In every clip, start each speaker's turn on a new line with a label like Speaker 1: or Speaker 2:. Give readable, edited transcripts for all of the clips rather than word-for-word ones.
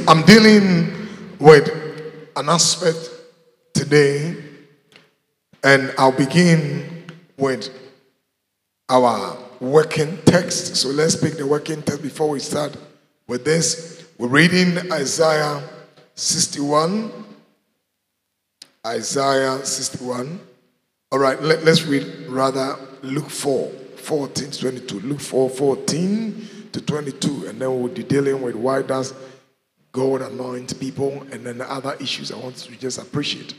Speaker 1: I'm dealing with an aspect today, and I'll begin with our working text. So let's pick the working text before we start with this. We're reading Isaiah 61. Isaiah 61. All right, let's read rather Luke 4, 14 to 22. Luke 4, 14 to 22. And then we'll be dealing with why does God anoint people, and then the other issues I want to just appreciate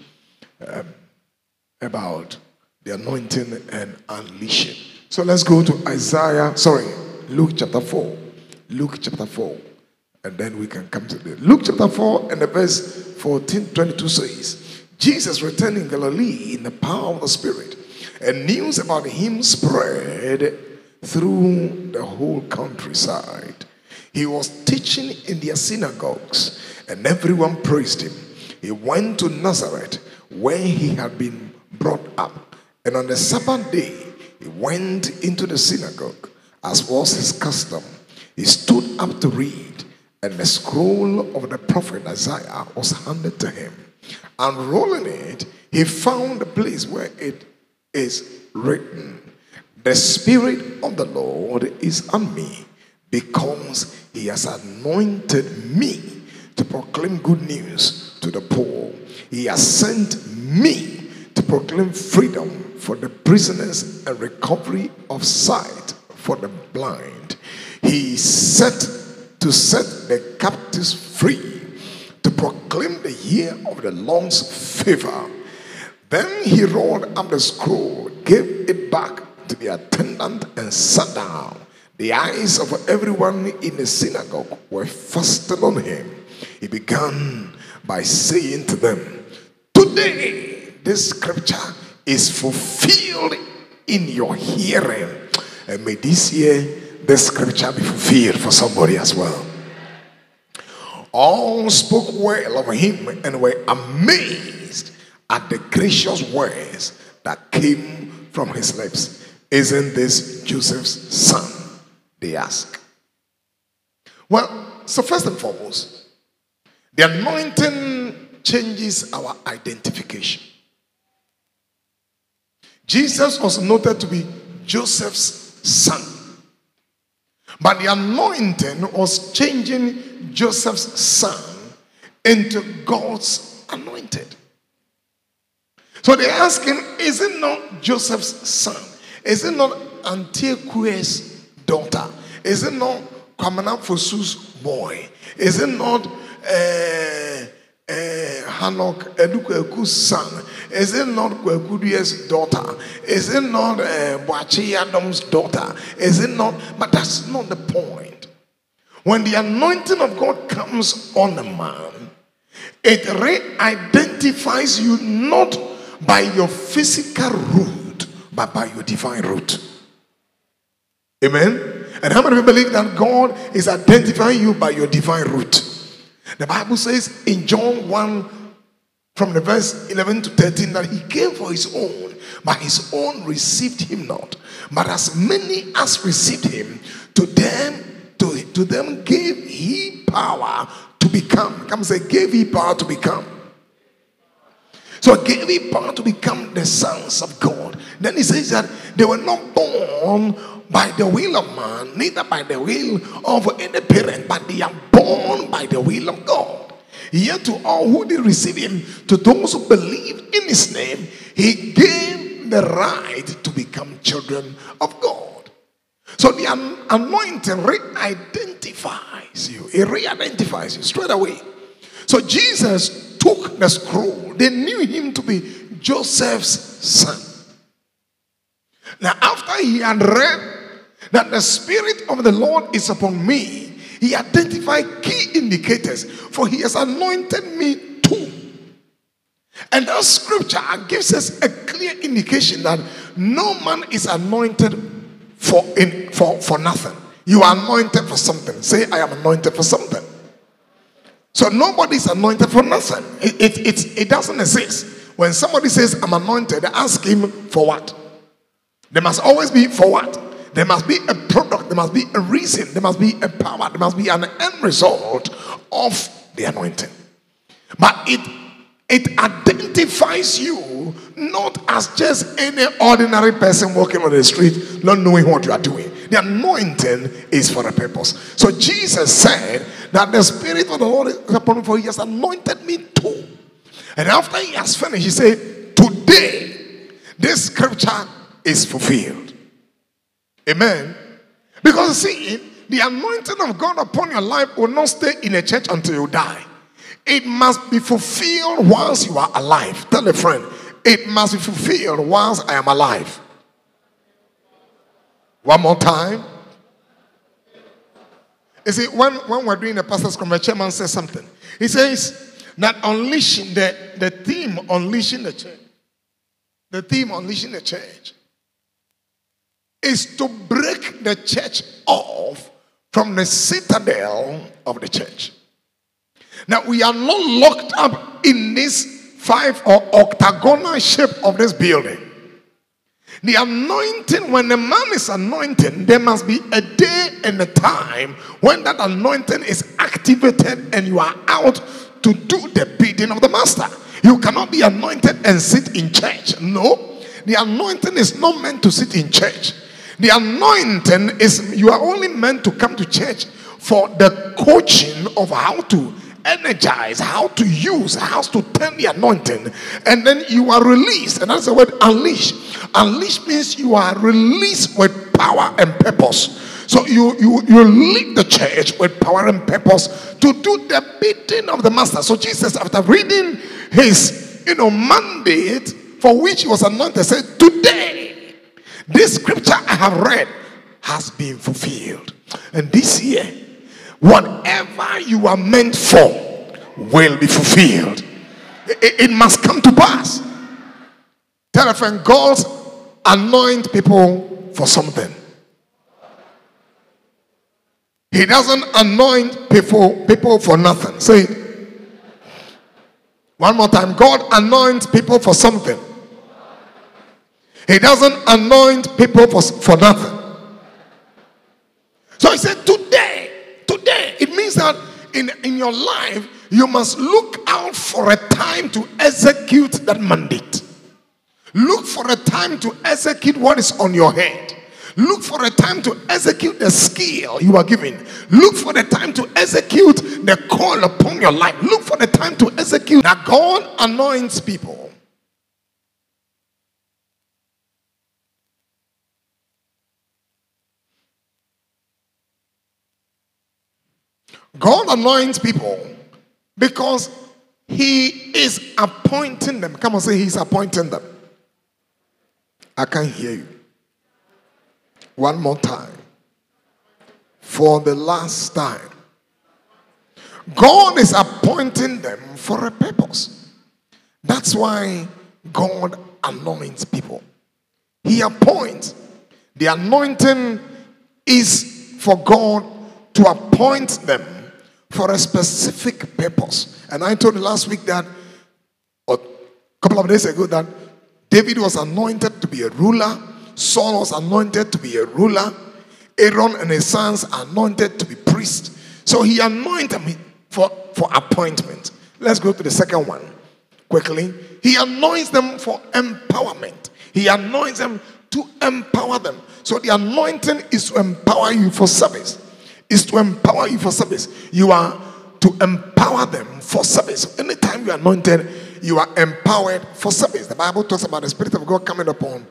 Speaker 1: about the anointing and unleashing. So let's go to Luke chapter 4. Luke chapter 4. And then we can come to this. Luke chapter 4 and the verse 14, 22 says, Jesus returned in Galilee in the power of the Spirit, and news about him spread through the whole countryside. He was teaching in their synagogues, and everyone praised him. He went to Nazareth, where he had been brought up, and on the Sabbath day, he went into the synagogue, as was his custom. He stood up to read, and the scroll of the prophet Isaiah was handed to him. Unrolling it, he found the place where it is written, "The Spirit of the Lord is on me, because he has anointed me to proclaim good news to the poor. He has sent me to proclaim freedom for the prisoners and recovery of sight for the blind. He set the captives free, to proclaim the year of the Lord's favor." Then he rolled up the scroll, gave it back to the attendant, and sat down. The eyes of everyone in the synagogue were fastened on him. He began by saying to them, "Today this scripture is fulfilled in your hearing." And may this year this scripture be fulfilled for somebody as well. All spoke well of him and were amazed at the gracious words that came from his lips. "Isn't this Joseph's son?" they ask. Well, so first and foremost, the anointing changes our identification. Jesus was noted to be Joseph's son, but the anointing was changing Joseph's son into God's anointed. So they ask him, is it not Joseph's son? Is it not Antiochus' daughter? Is it not Kwamana Fosu's boy? Is it not Hanok Edukeku's son? Is it not Kwekudia's daughter? Is it not Boachi Adam's daughter? Is it not? But that's not the point. When the anointing of God comes on a man, it re-identifies you not by your physical root, but by your divine root. Amen? And how many people believe that God is identifying you by your divine root? The Bible says in John 1 from the verse 11 to 13 that he came for his own, but his own received him not. But as many as received him, to them gave he power to become. Come say, gave he power to become. So gave he power to become the sons of God. Then he says that they were not born by the will of man, neither by the will of any parent, but they are born by the will of God. Yet to all who did receive him, to those who believe in his name, he gave the right to become children of God. So the anointing re-identifies you. It re-identifies you straight away. So Jesus took the scroll. They knew him to be Joseph's son. Now after he had read that the Spirit of the Lord is upon me, he identified key indicators, for he has anointed me too. And that scripture gives us a clear indication that no man is anointed for nothing. You are anointed for something. Say, I am anointed for something. So nobody is anointed for nothing. It doesn't exist. When somebody says, I'm anointed, ask him for what? There must always be for what? There must be a product, there must be a reason, there must be a power, there must be an end result of the anointing. But it identifies you not as just any ordinary person walking on the street, not knowing what you are doing. The anointing is for a purpose. So Jesus said that the Spirit of the Lord is upon me, for he has anointed me too. And after he has finished, he said, today, this scripture is fulfilled. Amen. Because see, the anointing of God upon your life will not stay in a church until you die. It must be fulfilled whilst you are alive. Tell a friend, it must be fulfilled whilst I am alive. One more time. You see, when we're doing the pastor's conference, the chairman says something. He says that unleashing the theme, unleashing the church. The theme, unleashing the church, is to break the church off from the citadel of the church. Now, we are not locked up in this 5 or octagonal shape of this building. The anointing, when a man is anointed, there must be a day and a time when that anointing is activated and you are out to do the bidding of the master. You cannot be anointed and sit in church. No, the anointing is not meant to sit in church. The anointing is, you are only meant to come to church for the coaching of how to energize, how to use, how to turn the anointing, and then you are released. And that's the word unleash. Unleash means you are released with power and purpose. So you lead the church with power and purpose to do the bidding of the master. So Jesus, after reading his mandate for which he was anointed, said, today this scripture I have read has been fulfilled. And this year, whatever you are meant for will be fulfilled. It must come to pass. Tell a friend, God anoint people for something. He doesn't anoint people for nothing. Say it. One more time. God anoints people for something. He doesn't anoint people for nothing. So he said, today, it means that in your life, you must look out for a time to execute that mandate. Look for a time to execute what is on your head. Look for a time to execute the skill you are given. Look for the time to execute the call upon your life. Look for the time to execute. Now, God anoints people. God anoints people because he is appointing them. Come on, say he's appointing them. I can't hear you. One more time. For the last time. God is appointing them for a purpose. That's why God anoints people. He appoints. The anointing is for God to appoint them for a specific purpose. And I told you last week that, or a couple of days ago, that David was anointed to be a ruler. Saul was anointed to be a ruler. Aaron and his sons are anointed to be priests. So he anointed them for appointment. Let's go to the second one quickly. He anoints them for empowerment. He anoints them to empower them. So the anointing is to empower you for service. Is to empower you for service. You are to empower them for service. Anytime you are anointed, you are empowered for service. The Bible talks about the Spirit of God coming upon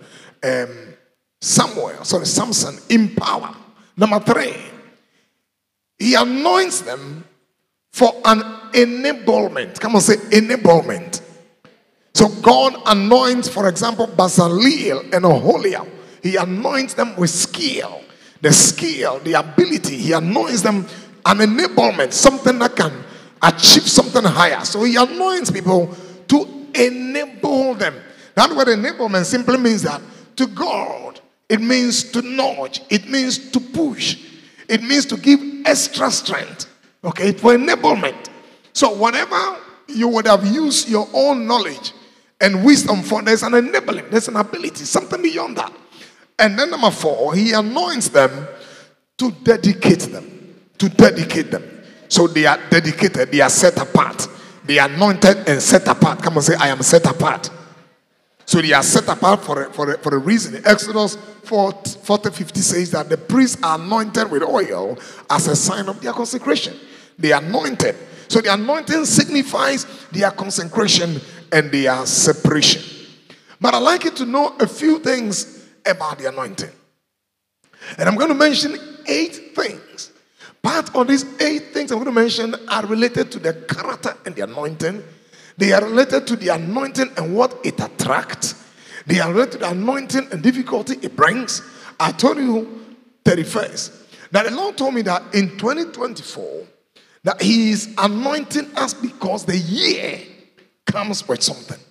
Speaker 1: Samson in power. Number 3, he anoints them for an enablement. Come on, say enablement. So God anoints, for example, Bezalel and Oholiab. He anoints them with skill. The skill, the ability, he anoints them an enablement, something that can achieve something higher. So he anoints people to enable them. That word enablement simply means that to God, it means to nudge, it means to push, it means to give extra strength. Okay, for enablement. So whatever you would have used your own knowledge and wisdom for, there's an enabling, there's an ability, something beyond that. And then number 4, he anoints them to dedicate them. To dedicate them. So they are dedicated, they are set apart. They are anointed and set apart. Come on, say, I am set apart. So they are set apart for a reason. Exodus 40:50 says that the priests are anointed with oil as a sign of their consecration. They are anointed. So the anointing signifies their consecration and their separation. But I'd like you to know a few things about the anointing. And I'm going to mention 8 things. Part of these 8 things I'm going to mention are related to the character and the anointing. They are related to the anointing and what it attracts. They are related to the anointing and difficulty it brings. I told you 31st that the Lord told me that in 2024 that He is anointing us because the year comes with something.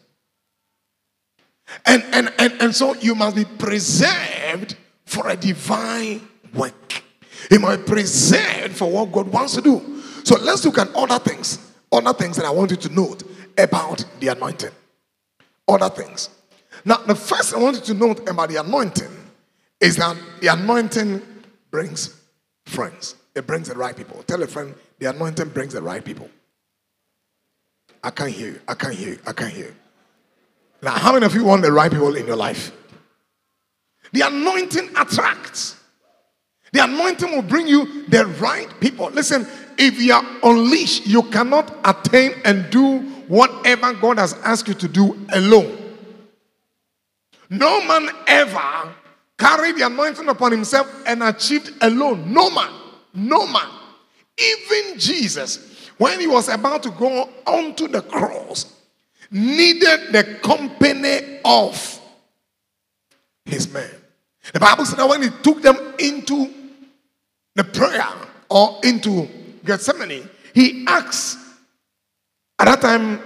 Speaker 1: And so you must be preserved for a divine work. You must be preserved for what God wants to do. So let's look at other things that I want you to note about the anointing. Other things. Now, the first I want you to note about the anointing is that the anointing brings friends. It brings the right people. Tell a friend, the anointing brings the right people. I can't hear you. I can't hear you. I can't hear you. Now, how many of you want the right people in your life? The anointing attracts. The anointing will bring you the right people. Listen, if you are unleashed, you cannot attain and do whatever God has asked you to do alone. No man ever carried the anointing upon himself and achieved alone. No man. No man. Even Jesus, when He was about to go onto the cross, needed the company of His men. The Bible said that when He took them into the prayer or into Gethsemane, He asked, at that time,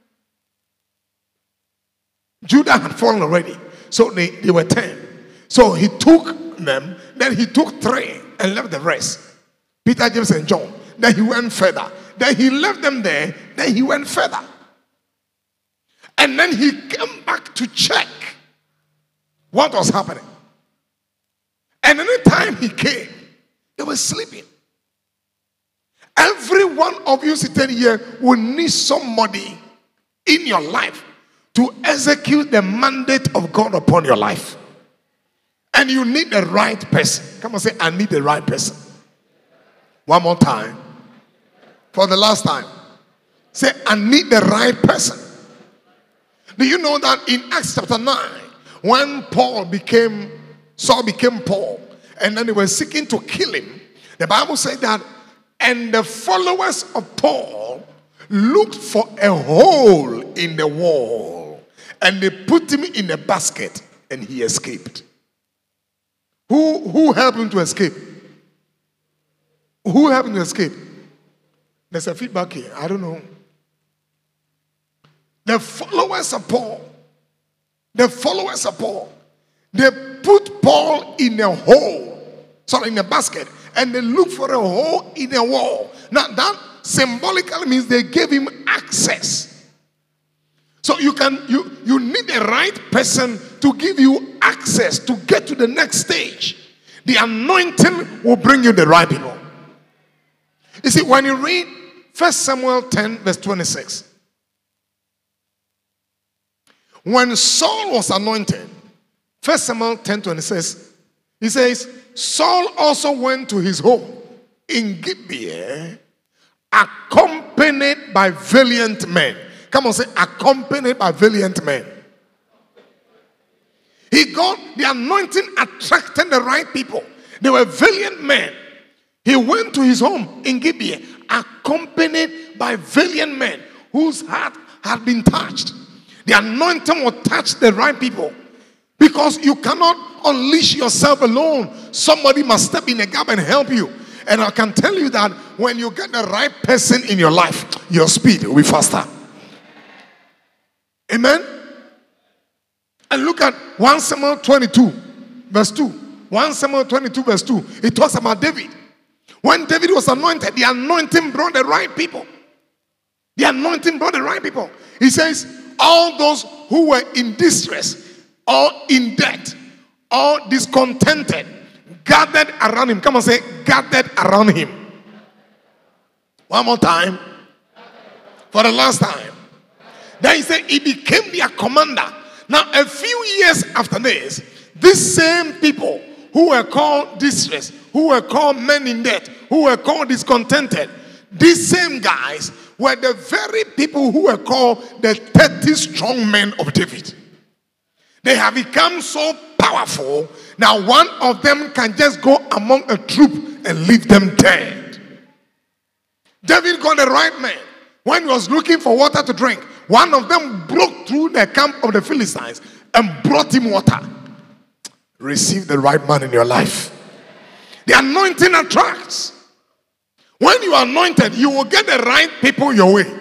Speaker 1: Judah had fallen already. So they were 10. So He took them, then He took 3 and left the rest. Peter, James, and John. Then He went further. Then He left them there. Then He went further. And then He came back to check what was happening. And any time He came, they were sleeping. Every one of you sitting here will need somebody in your life to execute the mandate of God upon your life. And you need the right person. Come on, say, I need the right person. One more time. For the last time. Say, I need the right person. Do you know that in Acts chapter 9, when Saul became Paul, and then they were seeking to kill him, the Bible said that, and the followers of Paul looked for a hole in the wall, and they put him in a basket, and he escaped. Who helped him to escape? Who helped him to escape? There's a feedback here. I don't know. The followers of Paul, they put Paul in a hole, in a basket, and they looked for a hole in a wall. Now that symbolically means they gave him access. So you need the right person to give you access to get to the next stage. The anointing will bring you the right people. You see, when you read 1 Samuel 10 verse 26, when Saul was anointed, 1 Samuel 10:26, he says, Saul also went to his home in Gibeah, accompanied by valiant men. Come on, say, accompanied by valiant men. He got the anointing, attracted the right people. They were valiant men. He went to his home in Gibeah, accompanied by valiant men whose heart had been touched. The anointing will touch the right people. Because you cannot unleash yourself alone. Somebody must step in the gap and help you. And I can tell you that when you get the right person in your life, your speed will be faster. Amen? And look at 1 Samuel 22 verse 2. 1 Samuel 22 verse 2. It talks about David. When David was anointed, the anointing brought the right people. The anointing brought the right people. He says, all those who were in distress, or in debt, or discontented, gathered around him. Come on, say, gathered around him. One more time. For the last time. Then he said he became their commander. Now, a few years after this, these same people who were called distressed, who were called men in debt, who were called discontented, these same guys were the very people who were called the 30 strong men of David. They have become so powerful, now one of them can just go among a troop and leave them dead. David got the right man. When he was looking for water to drink, one of them broke through the camp of the Philistines and brought him water. Receive the right man in your life. The anointing attracts. When you are anointed, you will get the right people your way.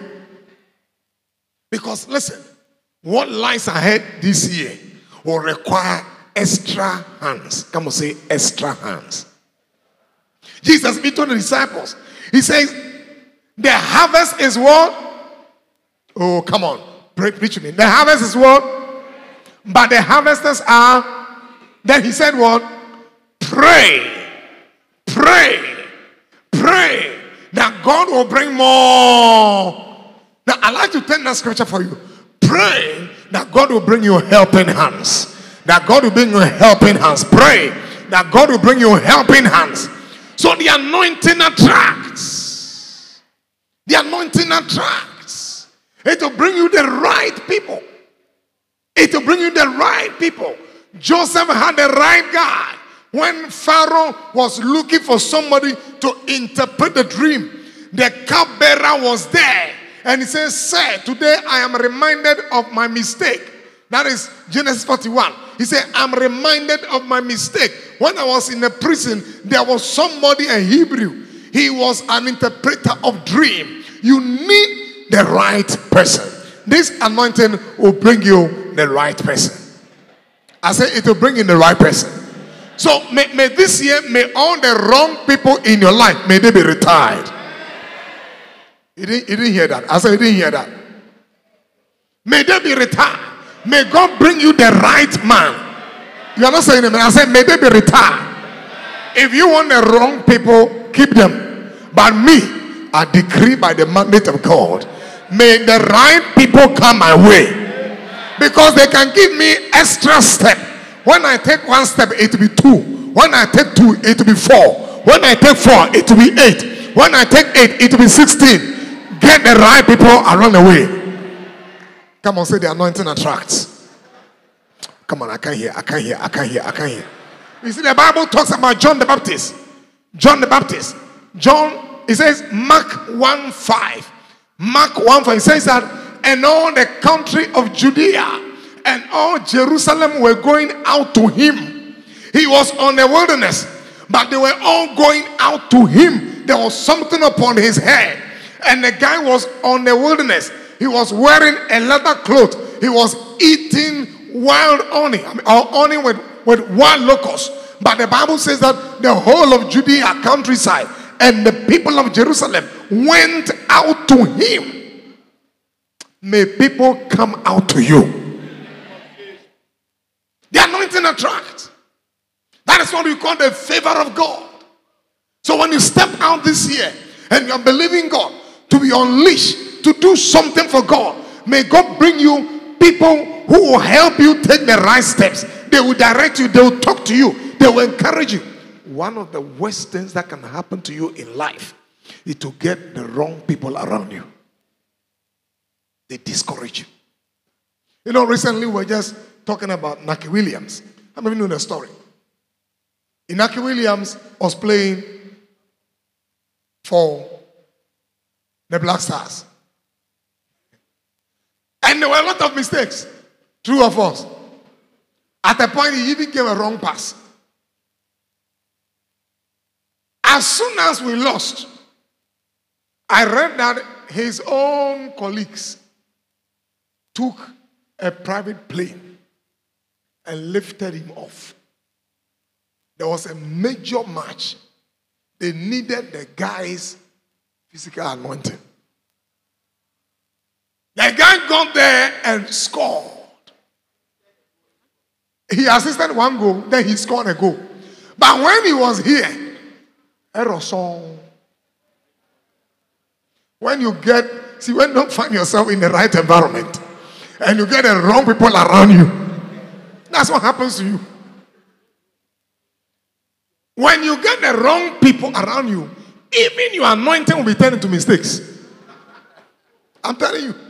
Speaker 1: Because listen, what lies ahead this year will require extra hands. Come on, say extra hands. Jesus told the disciples, he says, the harvest is what? Oh, come on. Preach to me. The harvest is what? But the harvesters are. Then he said what? Pray. Pray. Pray. That God will bring more. Now, I'd like to take that scripture for you. Pray that God will bring you helping hands. That God will bring you helping hands. Pray that God will bring you helping hands. So the anointing attracts. The anointing attracts. It will bring you the right people. It will bring you the right people. Joseph had the right guy. When Pharaoh was looking for somebody to interpret the dream, the cupbearer was there. And he says, sir, today I am reminded of my mistake. That is Genesis 41. He said, I'm reminded of my mistake. When I was in a prison, there was somebody, a Hebrew. He was an interpreter of dream. You need the right person. This anointing will bring you the right person. I say it will bring in the right person. So may this year, may all the wrong people in your life, may they be retired. You didn't hear that. I said you didn't hear that. May they be retired. May God bring you the right man. You are not saying amen. I said may they be retired. If you want the wrong people, keep them. But me, I decree by the mandate of God, may the right people come my way. Because they can give me extra step. When I take one step, it will be 2. When I take 2, it will be 4. When I take 4, it will be 8. When I take 8, it will be 16. Get the right people around the way. Come on, say the anointing attracts. Come on, I can't hear. You see, the Bible talks about John the Baptist. John the Baptist. John, it says, Mark 1:5. Mark 1:5, it says that, and all the country of Judea and all Jerusalem were going out to him. He was on the wilderness, but they were all going out to him. There was something upon his head. And the guy was on the wilderness. He was wearing a leather cloth. He was eating wild honey, or honey with wild locusts. But the Bible says that the whole of Judea countryside and the people of Jerusalem went out to him. May people come out to you. The anointing attracts. That is what we call the favor of God. So when you step out this year and you are believing God to be unleashed, to do something for God, may God bring you people who will help you take the right steps. They will direct you. They will talk to you. They will encourage you. One of the worst things that can happen to you in life is to get the wrong people around you. They discourage you. You know, recently we were just talking about Naki Williams. How many of you know the story? Naki Williams was playing for the Black Stars. And there were a lot of mistakes. True or false? At a point, he even gave a wrong pass. As soon as we lost, I read that his own colleagues took a private plane and lifted him off. There was a major match. They needed the guy's physical anointing. The guy got there and scored. He assisted one goal, then he scored a goal. But when he was here, Erosong. When you don't find yourself in the right environment and you get the wrong people around you, that's what happens to you. When you get the wrong people around you, even your anointing will be turned into mistakes. I'm telling you.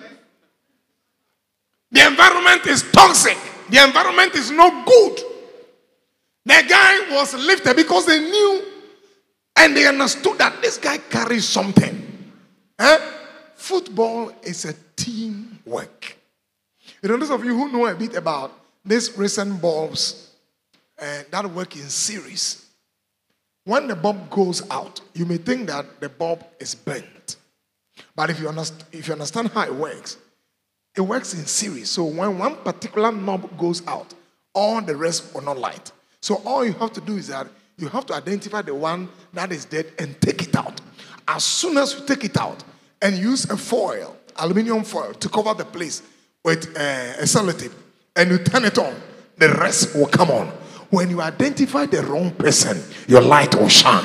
Speaker 1: The environment is toxic. The environment is not good. The guy was lifted because they knew and they understood that this guy carries something. Football is a teamwork. Those of you who know a bit about these recent bulbs that work in series, when the bulb goes out, you may think that the bulb is burnt. But if you understand how it works in series. So when one particular knob goes out, all the rest will not light. So all you have to do is that you have to identify the one that is dead and take it out. As soon as you take it out and use a foil, aluminum foil, to cover the place with a sellotape, and you turn it on, the rest will come on. When you identify the wrong person, your light will shine.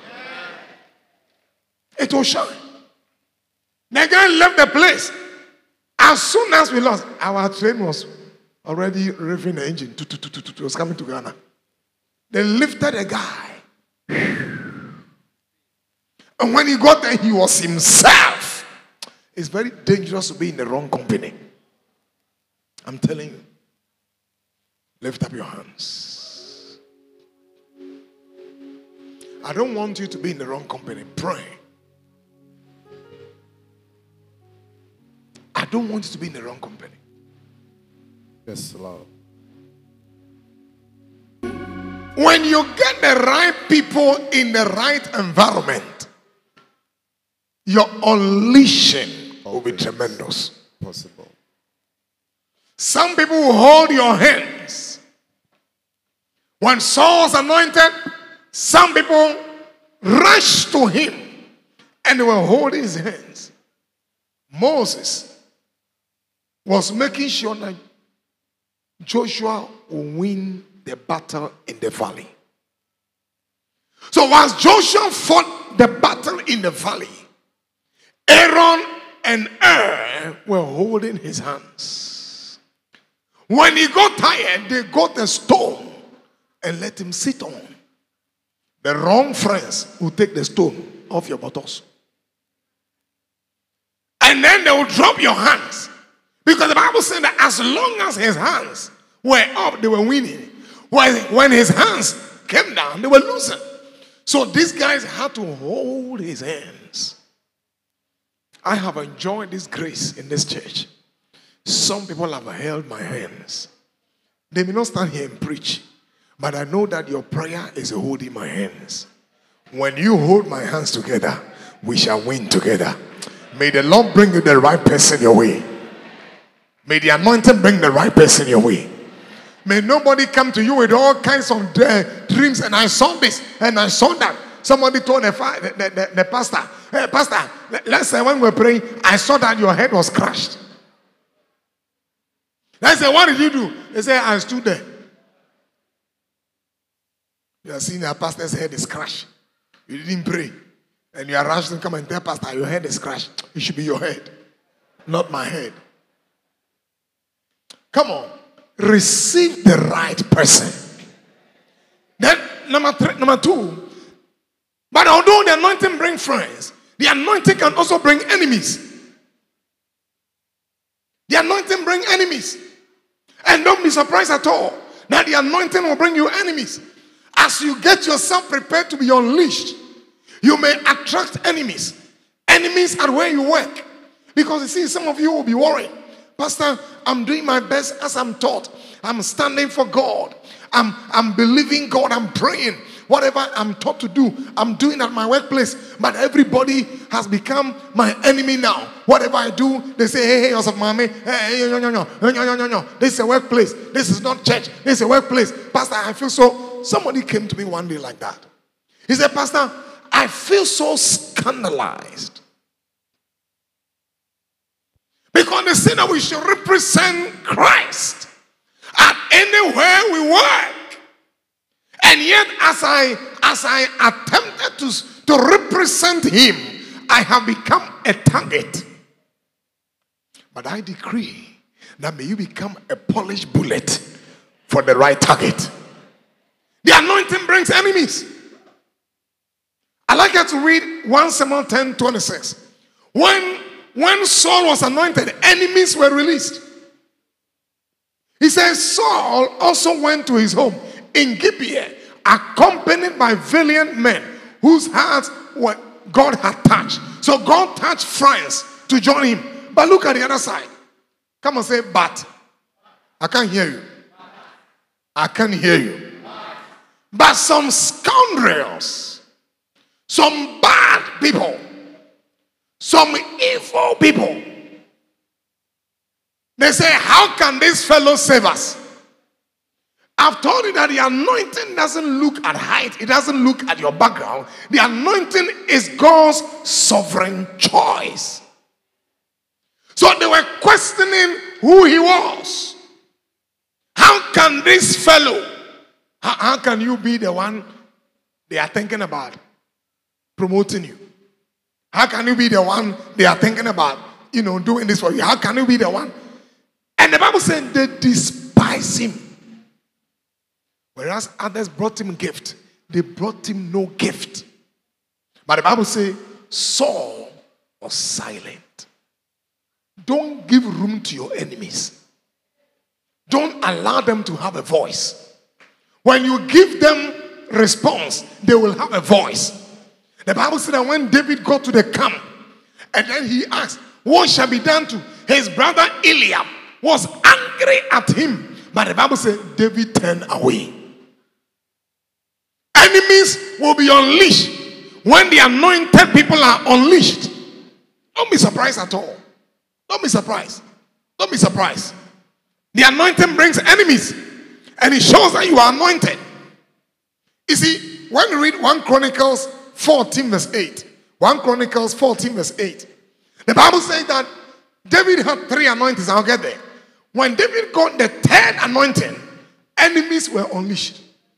Speaker 1: It will shine. The guy left the place. As soon as we lost, our train was already revving the engine. It was coming to Ghana. They lifted a guy. And when he got there, he was himself. It's very dangerous to be in the wrong company. I'm telling you. Lift up your hands. I don't want you to be in the wrong company. Pray. I don't want you to be in the wrong company.
Speaker 2: Yes, Lord.
Speaker 1: When you get the right people in the right environment, your unleashing will be tremendous.
Speaker 2: Possible.
Speaker 1: Some people will hold your hands. When Saul was anointed, some people rushed to him and they were holding his hands. Moses was making sure that Joshua will win the battle in the valley. So once Joshua fought the battle in the valley, Aaron and Hur were holding his hands. When he got tired, they got a stone and let him sit on. The wrong friends will take the stone off your buttocks. And then they will drop your hands. Because the Bible said that as long as his hands were up, they were winning. When his hands came down, they were losing. So these guys had to hold his hands. I have enjoyed this grace in this church. Some people have held my hands. They may not stand here and preach, but I know that your prayer is holding my hands. When you hold my hands together, we shall win together. May the Lord bring you the right person your way. May the anointing bring the right person your way. May nobody come to you with all kinds of dreams. And I saw this and I saw that. Somebody told the pastor, hey, pastor, let's say when we were praying, I saw that your head was crushed. I said, what did you do? He said, I stood there. You are seeing your pastor's head is crushed. You didn't pray. And you are rushed to come and tell pastor, your head is crushed. It should be your head, not my head. Come on. Receive the right person. Then, number two. But although the anointing brings friends, the anointing can also bring enemies. The anointing brings enemies. And don't be surprised at all that the anointing will bring you enemies. As you get yourself prepared to be unleashed, you may attract enemies. Enemies at where you work. Because you see, some of you will be worried. Pastor, I'm doing my best as I'm taught. I'm standing for God. I'm believing God. I'm praying. Whatever I'm taught to do, I'm doing at my workplace. But everybody has become my enemy now. Whatever I do, they say, hey, Joseph Mami, hey, no. This is a workplace. This is not church. This is a workplace. Pastor, I feel so. Somebody came to me one day like that. He said, Pastor, I feel so scandalized. Because they say that we should represent Christ at anywhere we work. And yet, as I attempted to represent him, I have become a target. But I decree that may you become a polished bullet for the right target. The anointing brings enemies. I like you to read 1 Samuel 10:26. When Saul was anointed, enemies were released. He says Saul also went to his home in Gibeah, accompanied by valiant men whose hearts God had touched. So God touched friends to join him. But look at the other side. Come and say, but. I can't hear you. I can't hear you. But some scoundrels, some bad people, some evil people, they say, how can this fellow save us? I've told you that the anointing doesn't look at height. It doesn't look at your background. The anointing is God's sovereign choice. So they were questioning who he was. How can this fellow, how can you be the one they are thinking about promoting you? How can you be the one they are thinking about, doing this for you? How can you be the one? And the Bible said they despise him. Whereas others brought him gift, they brought him no gift. But the Bible says Saul was silent. Don't give room to your enemies. Don't allow them to have a voice. When you give them response, they will have a voice. The Bible said that when David got to the camp, and then he asked, what shall be done to his brother Eliab? Was angry at him. But the Bible said David turned away. Enemies will be unleashed when the anointed people are unleashed. Don't be surprised at all. Don't be surprised. Don't be surprised. The anointing brings enemies, and it shows that you are anointed. You see, when you read 1 Chronicles 14 verse 8, 1 Chronicles 14 verse 8, the Bible says that David had 3 anointings. I'll get there. When David got the 3rd anointing, enemies were unleashed.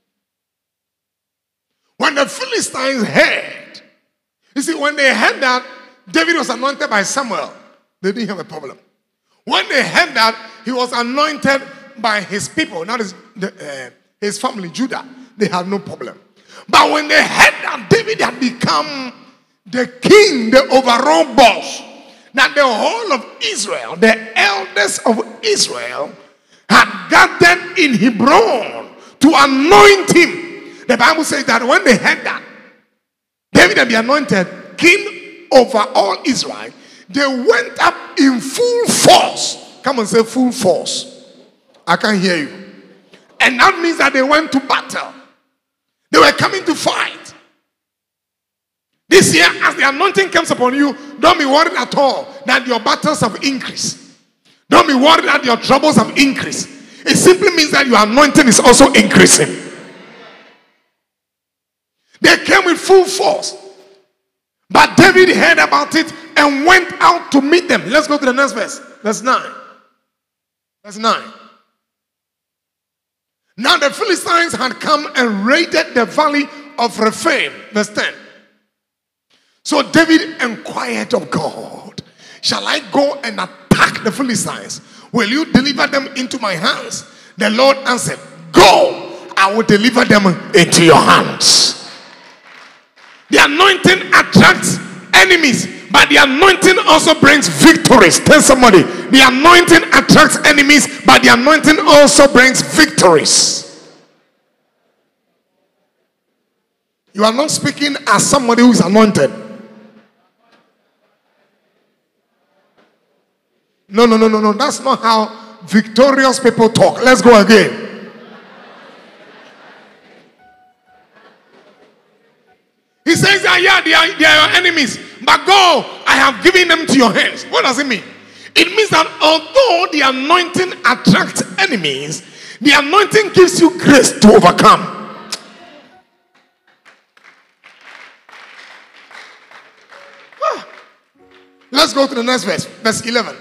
Speaker 1: When the Philistines heard, you see, when they heard that David was anointed by Samuel, they didn't have a problem. When they heard that he was anointed by his people, not his family, Judah, they had no problem. But when they heard that David had become the king, the overall boss, that the whole of Israel, the elders of Israel, had gathered in Hebron to anoint him. The Bible says that when they heard that David had been anointed king over all Israel, they went up in full force. Come and say full force. I can't hear you. And that means that they went to battle. They were coming to fight. This year, as the anointing comes upon you, don't be worried at all that your battles have increased. Don't be worried that your troubles have increased. It simply means that your anointing is also increasing. They came with full force. But David heard about it and went out to meet them. Let's go to the next verse. Verse 9. Verse 9. Now the Philistines had come and raided the valley of Rephaim. Verse 10. So David inquired of God, shall I go and attack the Philistines? Will you deliver them into my hands? The Lord answered, go, I will deliver them into your hands. The anointing attracts enemies, but the anointing also brings victories. Tell somebody, the anointing attracts enemies, but the anointing also brings victories. You are not speaking as somebody who is anointed. No. That's not how victorious people talk. Let's go again. He says that, yeah, they are your enemies. But go, I have given them to your hands. What does it mean? It means that although the anointing attracts enemies, the anointing gives you grace to overcome. Let's go to the next verse. Verse 11.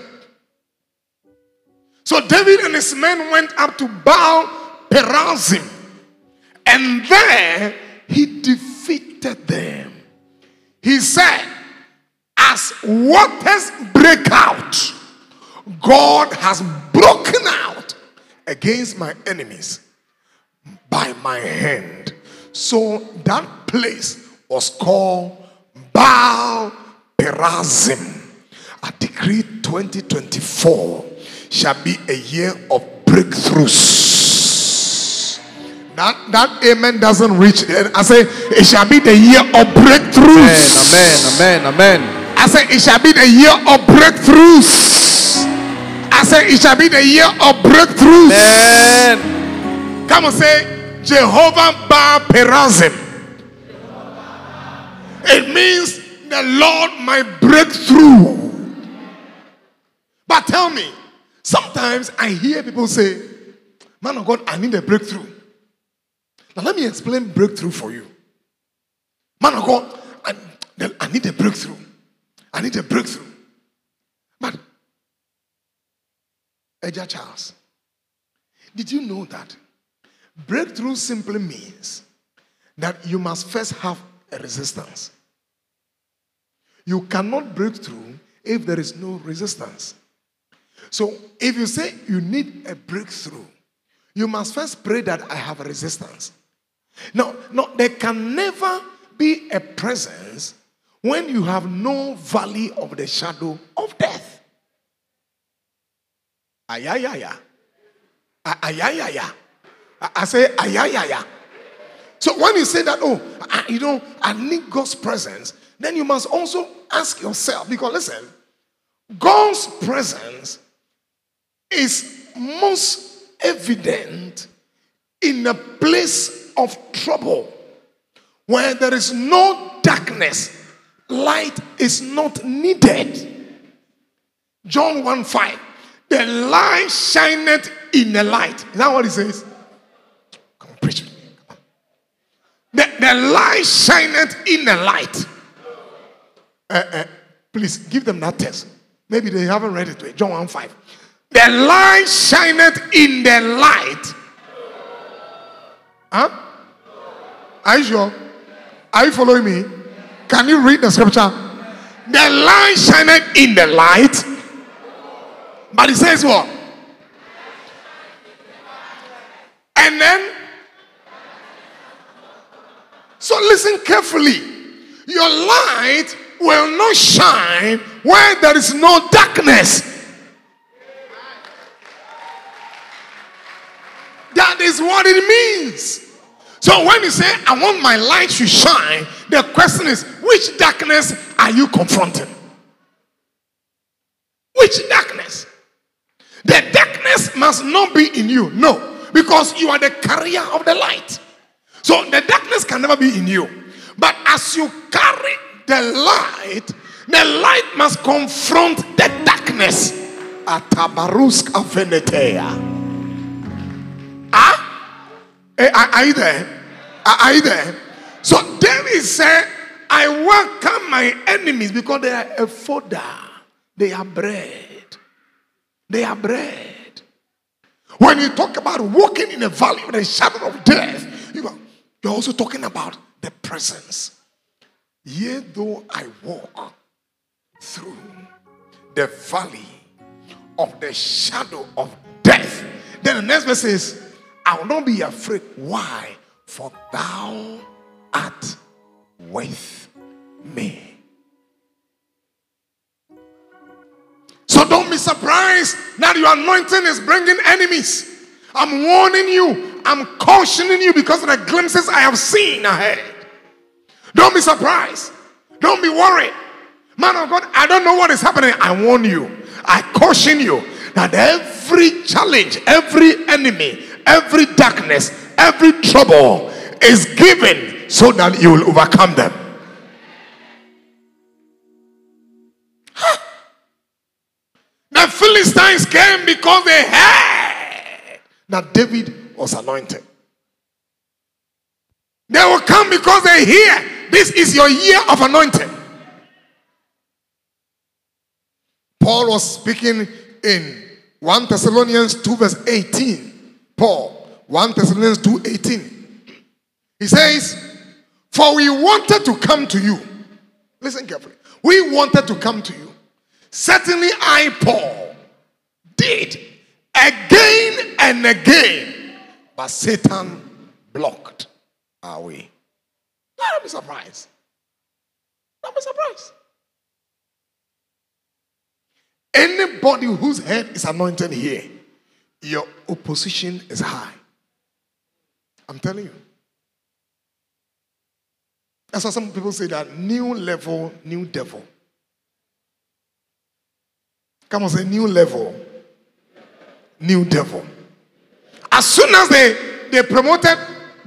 Speaker 1: So David and his men went up to Baal Perazim, and there he defeated them. He said, as waters break out, God has broken out against my enemies by my hand. So that place was called Baal Perazim. I decree 2024 shall be a year of breakthroughs. That amen doesn't reach. I say it shall be the year of breakthroughs.
Speaker 2: Amen. Amen.
Speaker 1: I say it shall be the year of breakthroughs. I say it shall be the year of breakthroughs.
Speaker 2: Amen.
Speaker 1: Come on, say Jehovah Baal Perazim. It means the Lord my breakthrough. But tell me, sometimes I hear people say, man of God, I need a breakthrough. Now let me explain breakthrough for you. Man of God, I need a breakthrough. I need a breakthrough. But, Eja Charles, did you know that breakthrough simply means that you must first have a resistance? You cannot break through if there is no resistance. So if you say you need a breakthrough, you must first pray that I have a resistance. No, there can never be a presence when you have no valley of the shadow of death. Ayayaya. Ayayaya. I say ayayaya. So when you say that, I need God's presence, then you must also ask yourself, because listen, God's presence is most evident in a place of trouble where there is no darkness. Light is not needed. John 1:5. The light shineth in the light. Is that what he says? Come on, preach with me. The light shineth in the light. Please give them that text. Maybe they haven't read it. John 1:5. The light shineth in the light. Huh? Are you sure? Are you following me? Can you read the scripture? The light shineth in the light. But it says what? And then, so listen carefully. Your light will not shine where there is no darkness. That is what it means. So when you say, I want my light to shine, the question is, which darkness are you confronting? Which darkness? The darkness must not be in you. No. Because you are the carrier of the light. So the darkness can never be in you. But as you carry the light must confront the darkness. Atabaruska venetea. Are you there? Are you there? So David said, I welcome my enemies because they are a fodder. They are bread. They are bread. When you talk about walking in a valley of the shadow of death, you're also talking about the presence. Yea, though I walk through the valley of the shadow of death. Then the next verse says, I will not be afraid. Why? For thou art with me. So don't be surprised that your anointing is bringing enemies. I'm warning you. I'm cautioning you because of the glimpses I have seen ahead. Don't be surprised. Don't be worried. Man of God, I don't know what is happening. I warn you. I caution you that every challenge, every enemy, every darkness, every trouble is given so that you will overcome them. The Philistines came because they heard that David was anointed. They will come because they hear this is your year of anointing. Paul was speaking in 1 Thessalonians 2 verse 18. Paul, 1 Thessalonians 2:18. He says, for we wanted to come to you. Listen carefully. We wanted to come to you. Certainly I, Paul, did again and again, but Satan blocked our way. Don't be surprised. Don't be surprised. Anybody whose head is anointed here, your opposition is high. I'm telling you. That's why some people say that new level, new devil. Come on, say new level, new devil. As soon as they promoted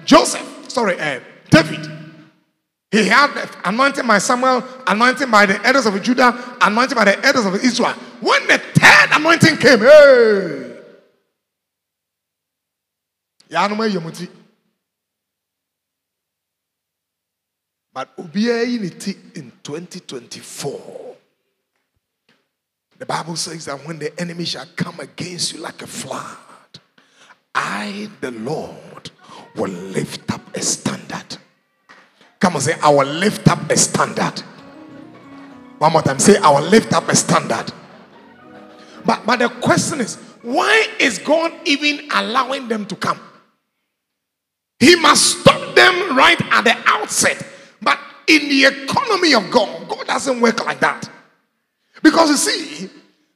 Speaker 1: David, he had anointed by Samuel, anointed by the elders of Judah, anointed by the elders of Israel. When the third anointing came, hey! But in 2024, the Bible says that when the enemy shall come against you like a flood, I, the Lord, will lift up a standard. Come on, say, I will lift up a standard. One more time, say, I will lift up a standard. But the question is, why is God even allowing them to come? He must stop them right at the outset. But in the economy of God, God doesn't work like that. Because you see,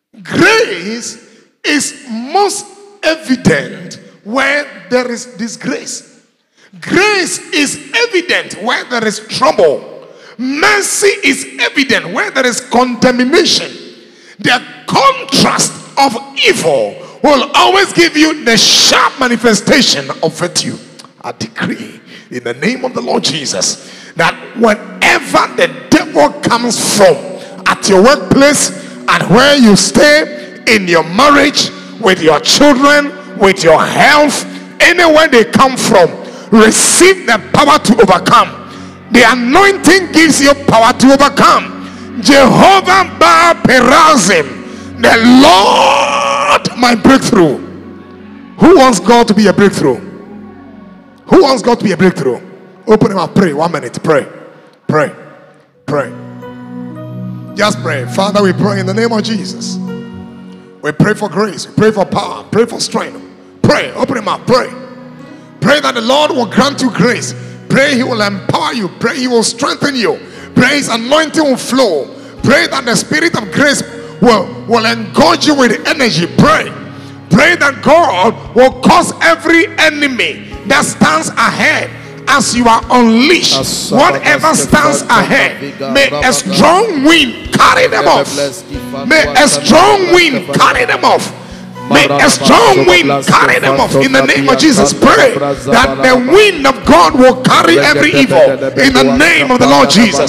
Speaker 1: grace is most evident where there is disgrace. Grace is evident where there is trouble. Mercy is evident where there is contamination. The contrast of evil will always give you the sharp manifestation of virtue. I decree in the name of the Lord Jesus that whenever the devil comes from, at your workplace and where you stay, in your marriage, with your children, with your health, anywhere they come from, receive the power to overcome. The anointing gives you power to overcome. Jehovah Baal Perazim, the Lord my breakthrough. Who wants God to be a breakthrough? Who wants God to be a breakthrough? Open him up, pray. 1 minute, pray. Pray. Pray. Just pray. Father, we pray in the name of Jesus. We pray for grace. We pray for power. Pray for strength. Pray. Open him up. Pray. Pray that the Lord will grant you grace. Pray he will empower you. Pray he will strengthen you. Pray his anointing will flow. Pray that the spirit of grace will engorge you with energy. Pray. Pray that God will cause every enemy that stands ahead, as you are unleashed, whatever stands ahead, may a strong wind carry them off. May a strong wind carry them off. May a strong wind carry them off. In the name of Jesus, pray that the wind of God will carry every evil. In the name of the Lord Jesus.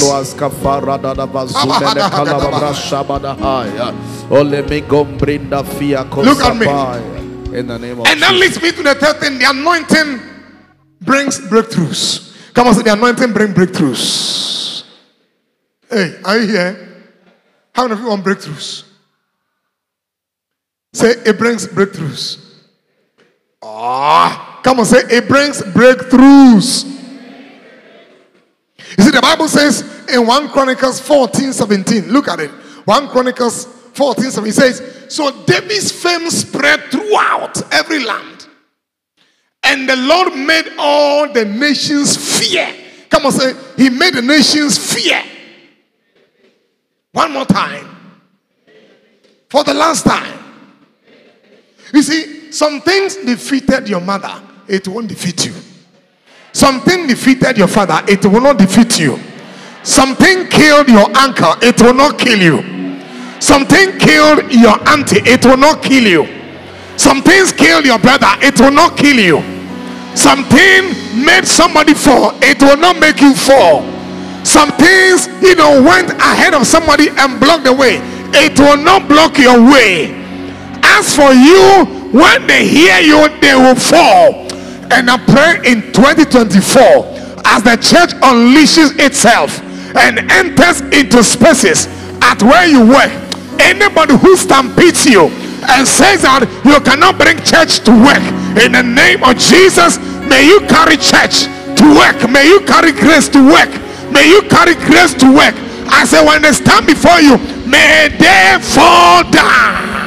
Speaker 1: Look at me.
Speaker 2: In the name of
Speaker 1: and that leads me to the third thing. The anointing brings breakthroughs. Come on, say the anointing brings breakthroughs. Hey, are you here? How many of you want breakthroughs? Say it brings breakthroughs. Come on, say it brings breakthroughs. You see, the Bible says in 1 Chronicles 14:17. Look at it. 1 Chronicles 14:17 says, so David's fame spread throughout every land, and the Lord made all the nations fear. Come on, say, he made the nations fear. One more time. For the last time. You see, some things defeated your mother, it won't defeat you. Something defeated your father, it will not defeat you. Something killed your uncle, it will not kill you. Something killed your auntie, it will not kill you. Some things killed your brother, it will not kill you. Something made somebody fall, it will not make you fall. Some things, went ahead of somebody and blocked the way, it will not block your way. As for you, when they hear you, they will fall. And I pray in 2024, as the church unleashes itself and enters into spaces at where you work, anybody who stampedes you and says that you cannot bring church to work, in the name of Jesus, may you carry church to work. May you carry grace to work. May you carry grace to work. I say, when they stand before you, may they fall down.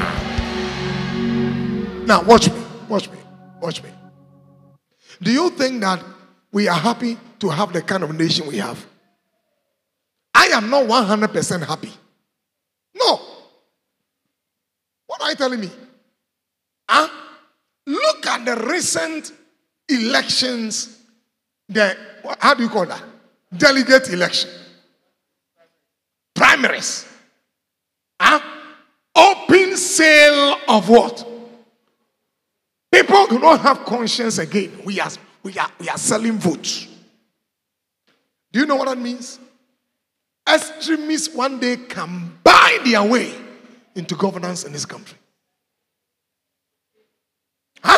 Speaker 1: Now, watch me, watch me, watch me. Do you think that we are happy to have the kind of nation we have? I am not 100% happy. No. What are you telling me? Huh? Look at the recent elections. How do you call that? Delegate election. Primaries. Huh? Open sale of what? People do not have conscience again. We are selling votes. Do you know what that means? Extremists one day can buy their way into governance in this country. Huh?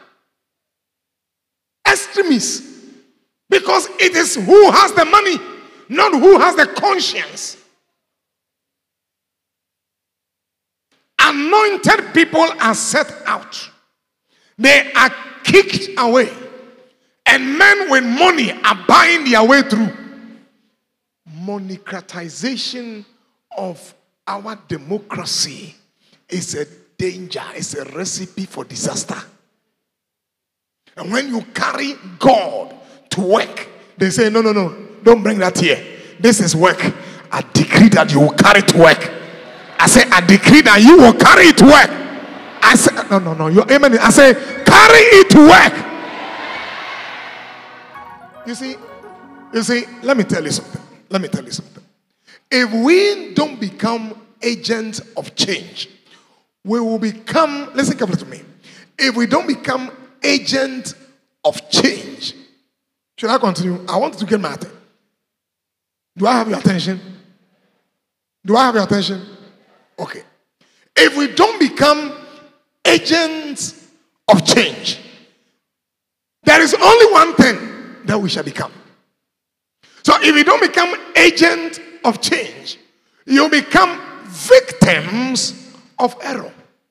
Speaker 1: Extremists. Because it is who has the money, not who has the conscience. Anointed people are set out. They are kicked away. And men with money are buying their way through. Monocratization of our democracy is a danger, it's a recipe for disaster. And when you carry God to work, they say, no, don't bring that here. This is work. I decree that you will carry it to work. I say, I decree that you will carry it to work. I say, no, you amen. I say, carry it to work. You see, let me tell you something. If we don't become agents of change, we will become, listen carefully to me. If we don't become agents of change, should I continue? I want to get my attention. Do I have your attention? Do I have your attention? Okay. If we don't become agents of change, there is only one thing that we shall become. So if you don't become agent of change, you become victims of error.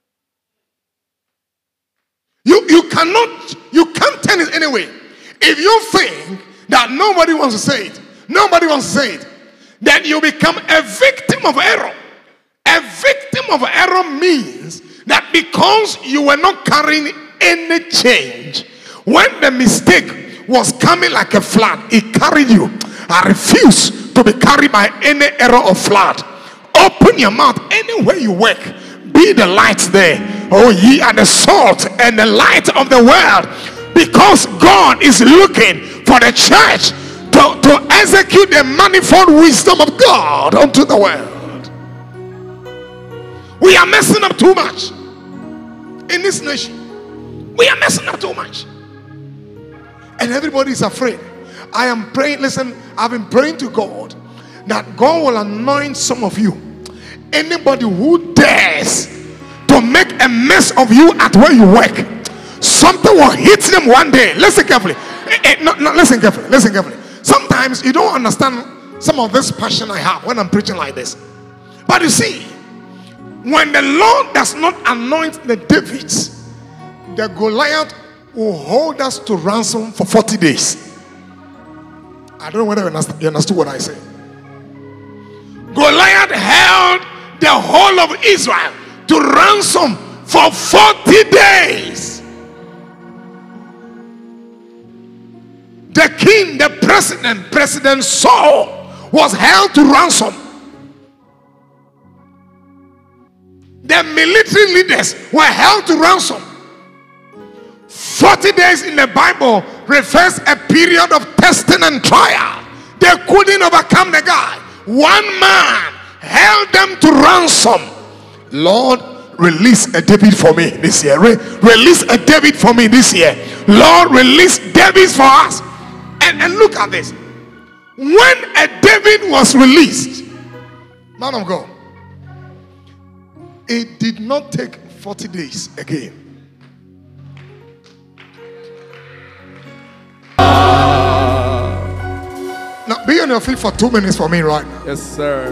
Speaker 1: You can't turn it anyway. If you think that nobody wants to say it, then you become a victim of error. A victim of error means that because you were not carrying any change, when the mistake was coming like a flood, it carried you. I refuse to be carried by any error or flood. Open your mouth anywhere you work. Be the light there. Oh, ye are the salt and the light of the world. Because God is looking for the church to execute the manifold wisdom of God unto the world. We are messing up too much in this nation. We are messing up too much. And everybody is afraid. I am praying, listen, I've been praying to God that God will anoint some of you. Anybody who dares to make a mess of you at where you work, something will hit them one day. Listen carefully. Listen carefully. Sometimes you don't understand some of this passion I have when I'm preaching like this. But you see, when the Lord does not anoint the Davids, the Goliath will hold us to ransom for 40 days. I don't know whether you understood what I said. Goliath held the whole of Israel to ransom for 40 days. The king, the President Saul, was held to ransom. The military leaders were held to ransom. 40 days in the Bible refers a period of testing and trial. They couldn't overcome the guy. One man held them to ransom. Lord, release a David for me this year. Release a David for me this year. Lord, release Davids for us. And look at this. When a David was released, man of God, it did not take 40 days again. Now be on your feet for 2 minutes for me right now.
Speaker 2: Yes, sir.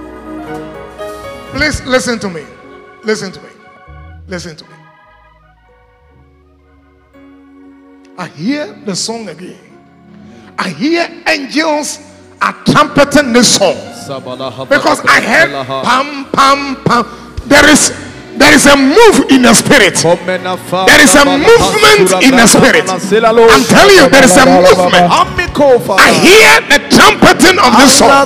Speaker 1: Please listen to me. Listen to me. Listen to me. I hear the song again. I hear angels are trumpeting this song because I heard pam pam pam. There is a move in the spirit. There is a movement in the spirit. I'm telling you, there is a movement. I hear the trumpeting of this song.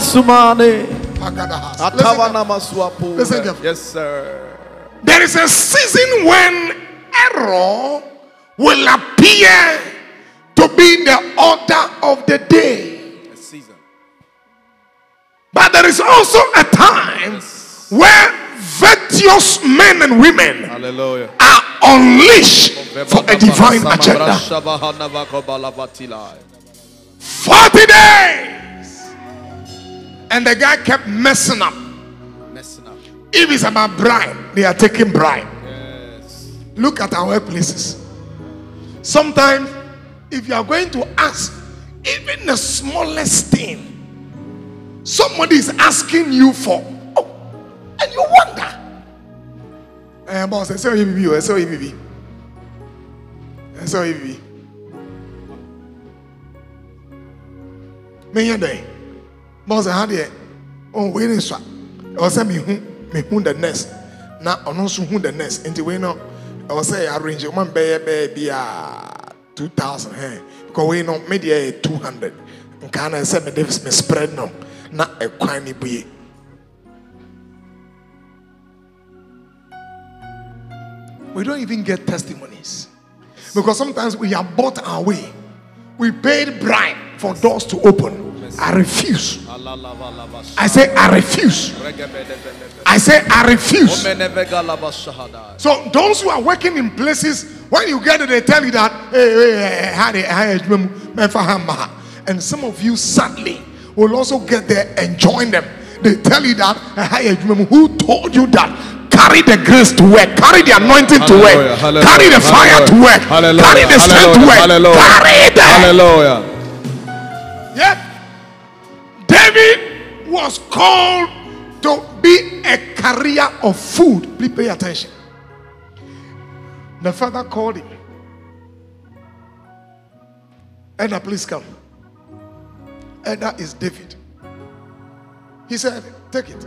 Speaker 1: Listen carefully.
Speaker 2: Yes, sir.
Speaker 1: There is a season when error will appear to be the order of the day.
Speaker 2: A season.
Speaker 1: But there is also a time where virtuous men and women
Speaker 2: Hallelujah.
Speaker 1: are unleashed for a divine agenda. 40 days. And the guy kept messing up. If it's about bribe, they are taking bribe.
Speaker 2: Yes.
Speaker 1: Look at our workplaces. Sometimes, if you are going to ask even the smallest thing, somebody is asking you for, and you wonder. Boss, I saw you, I saw you, I saw you. Me day, boss, I had it. Oh, wait a second. I was saying, me who the nest. Now, I also who the nest. Into we know, I was say arrange one baby 2,000. Because we know media 200. And can I say me Davis me spread no, not a quiny be. We don't even get testimonies because sometimes we have bought our way. We paid bribe for doors to open. I refuse. I say I refuse. I say I refuse. So those who are working in places, when you get it, they tell you that and some of you sadly will also get there and join them. They tell you that who told you that? Carry the grace to work, carry the anointing to work, carry the fire to work, carry the strength to work, carry that.
Speaker 2: Hallelujah.
Speaker 1: Yeah. David was called to be a carrier of food. Please pay attention. The father called him. Edda, please come. Edda is David. He said, take it.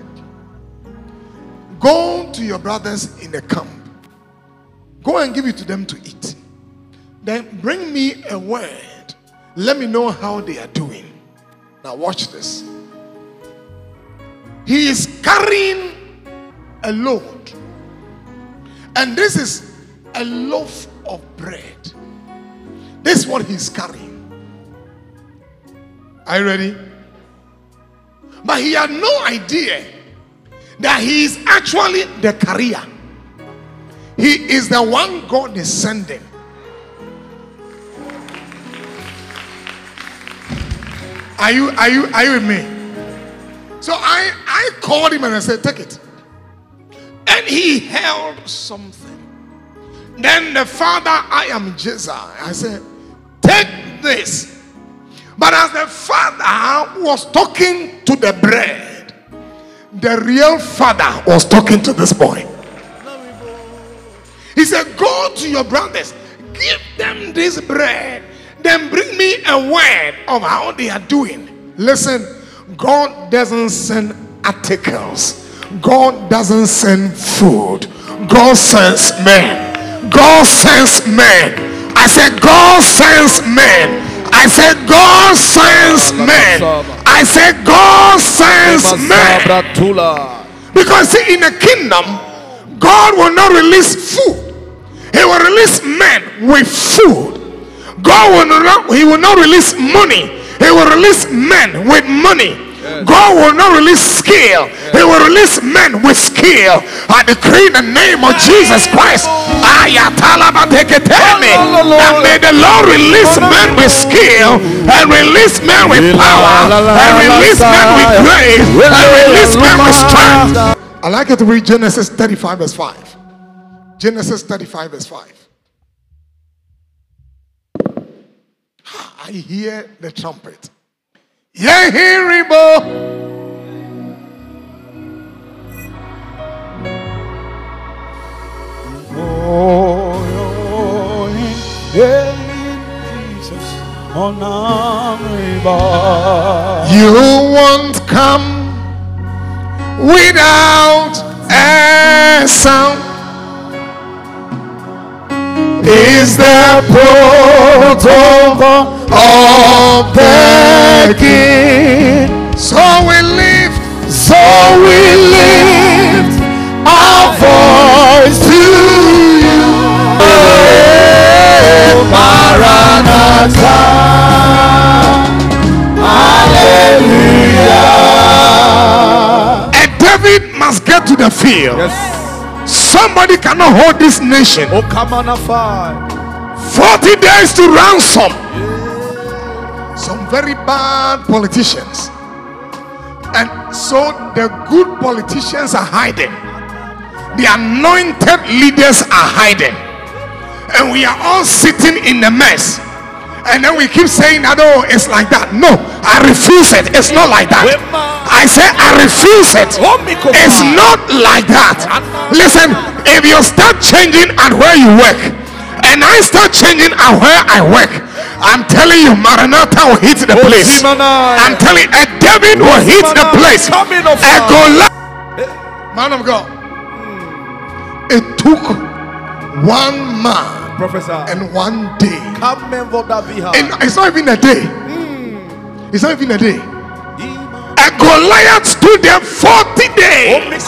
Speaker 1: Go to your brothers in the camp. Go and give it to them to eat. Then bring me a word. Let me know how they are doing. Now watch this. He is carrying a load. And this is a loaf of bread. This is what he's carrying. Are you ready? But he had no idea that he is actually the carrier. He is the one God is sending. Are you with me? So I called him and I said, take it. And he held something. Then the father, I am Jesus. I said, take this. But as the father was talking to the bread, the real father was talking to this boy. He said, go to your brothers, give them this bread, then bring me a word of how they are doing. Listen, God doesn't send articles. God doesn't send food. God sends men. God sends men. I said, God sends men. I said, God sends men. I said, God sends men. Because see, in the kingdom, God will not release food. He will release men with food. He will not release money. He will release men with money. God will not release skill. He will release men with skill. I decree in the name of Jesus Christ, that may the Lord release men with skill, and release men with power, and release men with grace, and release men with strength. I like you to read Genesis 35 verse 5. Genesis 35 verse 5. I hear the trumpet. Yeah, Hiribo.
Speaker 3: Oh, yeah, Jesus. Oh,
Speaker 1: You won't come without a sound. Is the protocol of the King? So we lift our voice to you. Maranatha, hallelujah. And David must get to the field.
Speaker 2: Yes.
Speaker 1: Somebody cannot hold this nation.
Speaker 2: Oh, come on,
Speaker 1: 40 days to ransom. Some very bad politicians. And so the good politicians are hiding. The anointed leaders are hiding. And we are all sitting in the mess. And then we keep saying that, oh, it's like that. No, I refuse it. It's not like that. I say I refuse it. It's not like that. Listen, if you start changing at where you work, and I start changing at where I work, I'm telling you, Maranatha will hit the place. I'm telling you, a David will hit the place. A Goliath. Man of God, it took one man,
Speaker 2: Professor,
Speaker 1: and one day.
Speaker 2: and
Speaker 1: It's not even a day. It's not even a day. A Goliath stood there 40 days.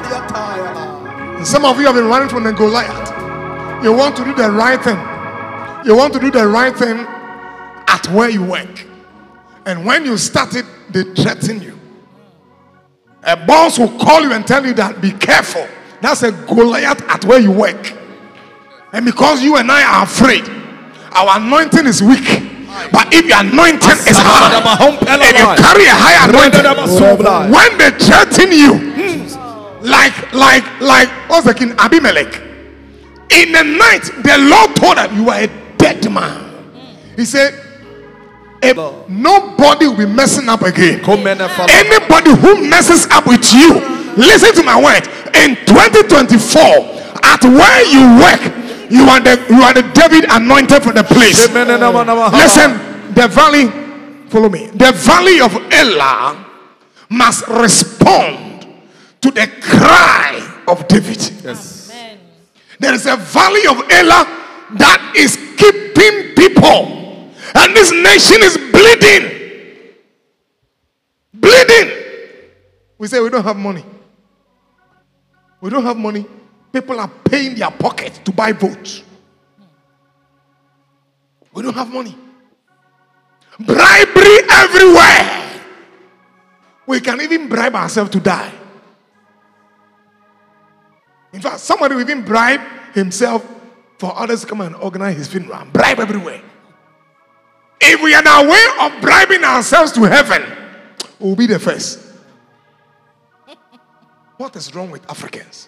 Speaker 1: And some of you have been running from the Goliath. You want to do the right thing. You want to do the right thing at where you work. And when you start it, they threaten you. A boss will call you and tell you that be careful. That's a Goliath at where you work. And because you and I are afraid, our anointing is weak. But if your anointing is high, if you carry a high anointing, when they threaten you, like what's the king Abimelech, in the night the Lord told him, you are a dead man. He said, if nobody will be messing up again. Anybody who messes up with you, listen to my word, in 2024, at where you work, you are the David anointed for the place. Listen, the valley, follow me. The valley of Elah must respond to the cry of David.
Speaker 2: yes.
Speaker 1: There is a valley of Elah that is keeping people, and this nation is bleeding. Bleeding. We say we don't have money. We don't have money. People are paying their pocket to buy votes. We don't have money. Bribery everywhere. We can even bribe ourselves to die. In fact, somebody will even bribe himself for others to come and organize his funeral. Bribe everywhere. If we are in our way of bribing ourselves to heaven, we'll be the first. What is wrong with Africans?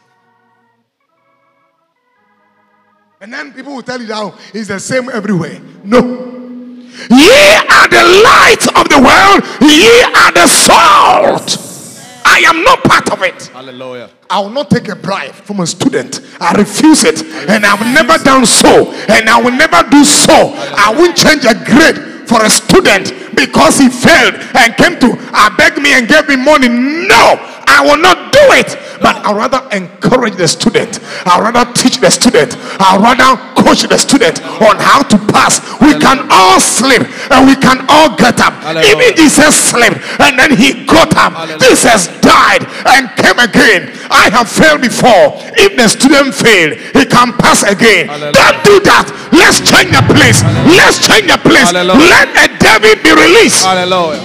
Speaker 1: And then people will tell you that it's the same everywhere. No. Ye are the light of the world. Ye are the salt. I am not part of it.
Speaker 2: Hallelujah.
Speaker 1: I will not take a bribe from a student. I refuse it. And I have never done so. And I will never do so. I won't change a grade for a student because he failed and came to beg me and gave me money. No, I will not do it. But I'd rather encourage the student. I'd rather teach the student. I'd rather coach the student on how to pass. We can all sleep and we can all get up. Even Jesus slept and then he got up. Jesus died and came again. I have failed before. If the student failed, he can pass again. Don't do that. Let's change the place. Let's change the place. Let a David be released.
Speaker 2: Hallelujah.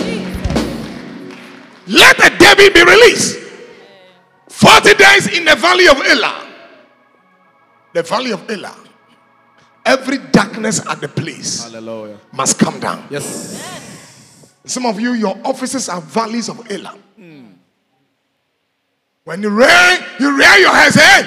Speaker 1: Let a David be released. 40 days in the valley of Elah. The valley of Elah. Every darkness at the place
Speaker 2: Hallelujah.
Speaker 1: must come down.
Speaker 2: Yes.
Speaker 1: Some of you, your offices are valleys of Elah. When you rear your head, hey,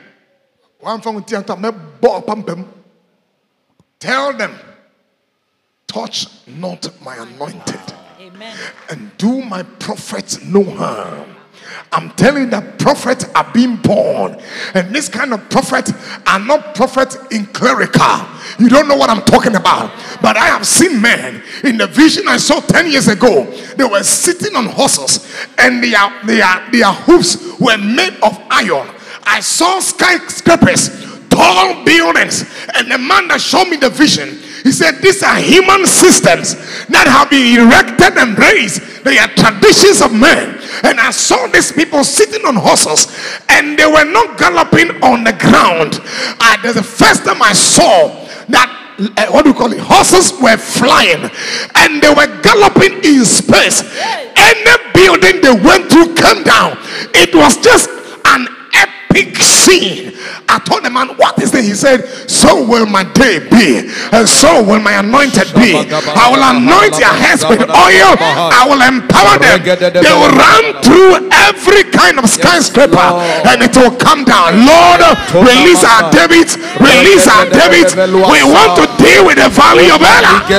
Speaker 1: tell them, touch not my anointed.
Speaker 3: Amen.
Speaker 1: And do my prophets no harm. I'm telling you that prophets are being born. And this kind of prophets are not prophets in clerical. You don't know what I'm talking about. But I have seen men in the vision I saw 10 years ago. They were sitting on horses and their hoofs were made of iron. I saw skyscrapers, tall buildings. And the man that showed me the vision, he said, these are human systems that have been erected and raised. They are traditions of men. And I saw these people sitting on horses, and they were not galloping on the ground. That's the first time I saw that, what do you call it? Horses were flying, and they were galloping in space. Any building they went through came down. It was just an epic scene. I told the man, what is it? He said, so will my day be, and so will my anointed be. I will anoint your heads with oil. I will empower them. They will run through every kind of skyscraper, and it will come down. Lord, release our Davids. Release our Davids. We want to deal with the valley of Elah.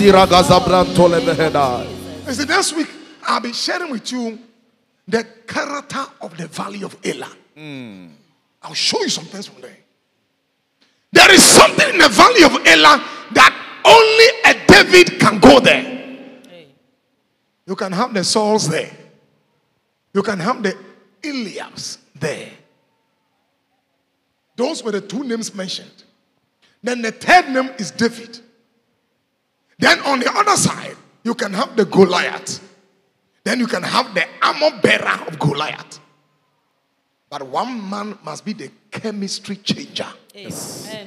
Speaker 1: You see, this week I'll be sharing with you the character of the valley of Elah. I'll show you some things from there. There is something in the valley of Elah that only a David can go there. You can have the Sauls there. You can have the Eliabs there. Those were the two names mentioned. Then the third name is David. Then on the other side, you can have the Goliath. Then you can have the armor bearer of Goliath. But one man must be the chemistry changer.
Speaker 3: Amen.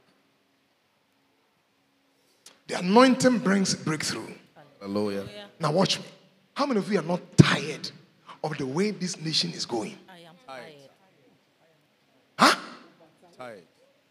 Speaker 1: The anointing brings breakthrough.
Speaker 2: Hallelujah.
Speaker 1: Now watch me. How many of you are not tired of the way this nation is going?
Speaker 3: I am tired.
Speaker 1: Huh?
Speaker 2: Tired.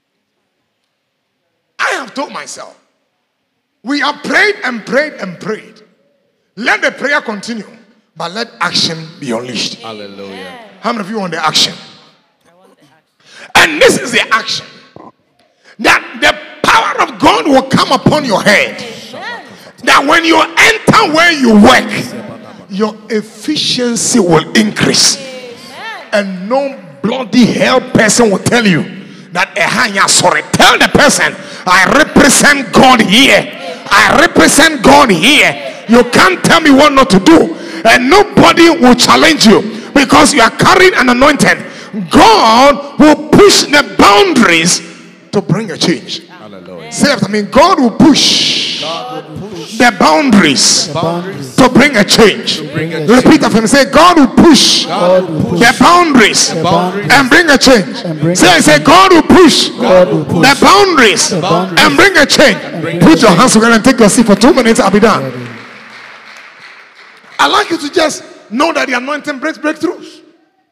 Speaker 1: I have told myself, we have prayed and prayed and prayed. Let the prayer continue, but let action be unleashed.
Speaker 2: Hallelujah.
Speaker 1: How many of you want the action?
Speaker 3: I want the action.
Speaker 1: And this is the action. That the power of God will come upon your head.
Speaker 3: Amen.
Speaker 1: That when you enter where you work, your efficiency will increase.
Speaker 3: Amen.
Speaker 1: And no bloody hell person will tell you that sorry. Tell the person, I represent God here. I represent God here. You can't tell me what not to do. And nobody will challenge you. Because you are carrying an anointing, God will push the boundaries to bring a change.
Speaker 2: Hallelujah.
Speaker 1: Say after me, God will push the boundaries to bring a change. Repeat after me. Say, God will push the boundaries and bring a change. Say, God will push the boundaries and bring a change. Put your hands together and take your seat for 2 minutes. I'll be done. I'd like you to just know that the anointing brings breakthroughs.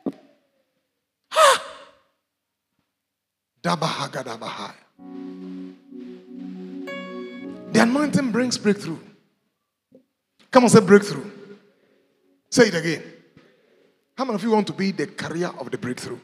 Speaker 1: The anointing brings breakthrough. Come on, say breakthrough. Say it again. How many of you want to be the carrier of the breakthrough?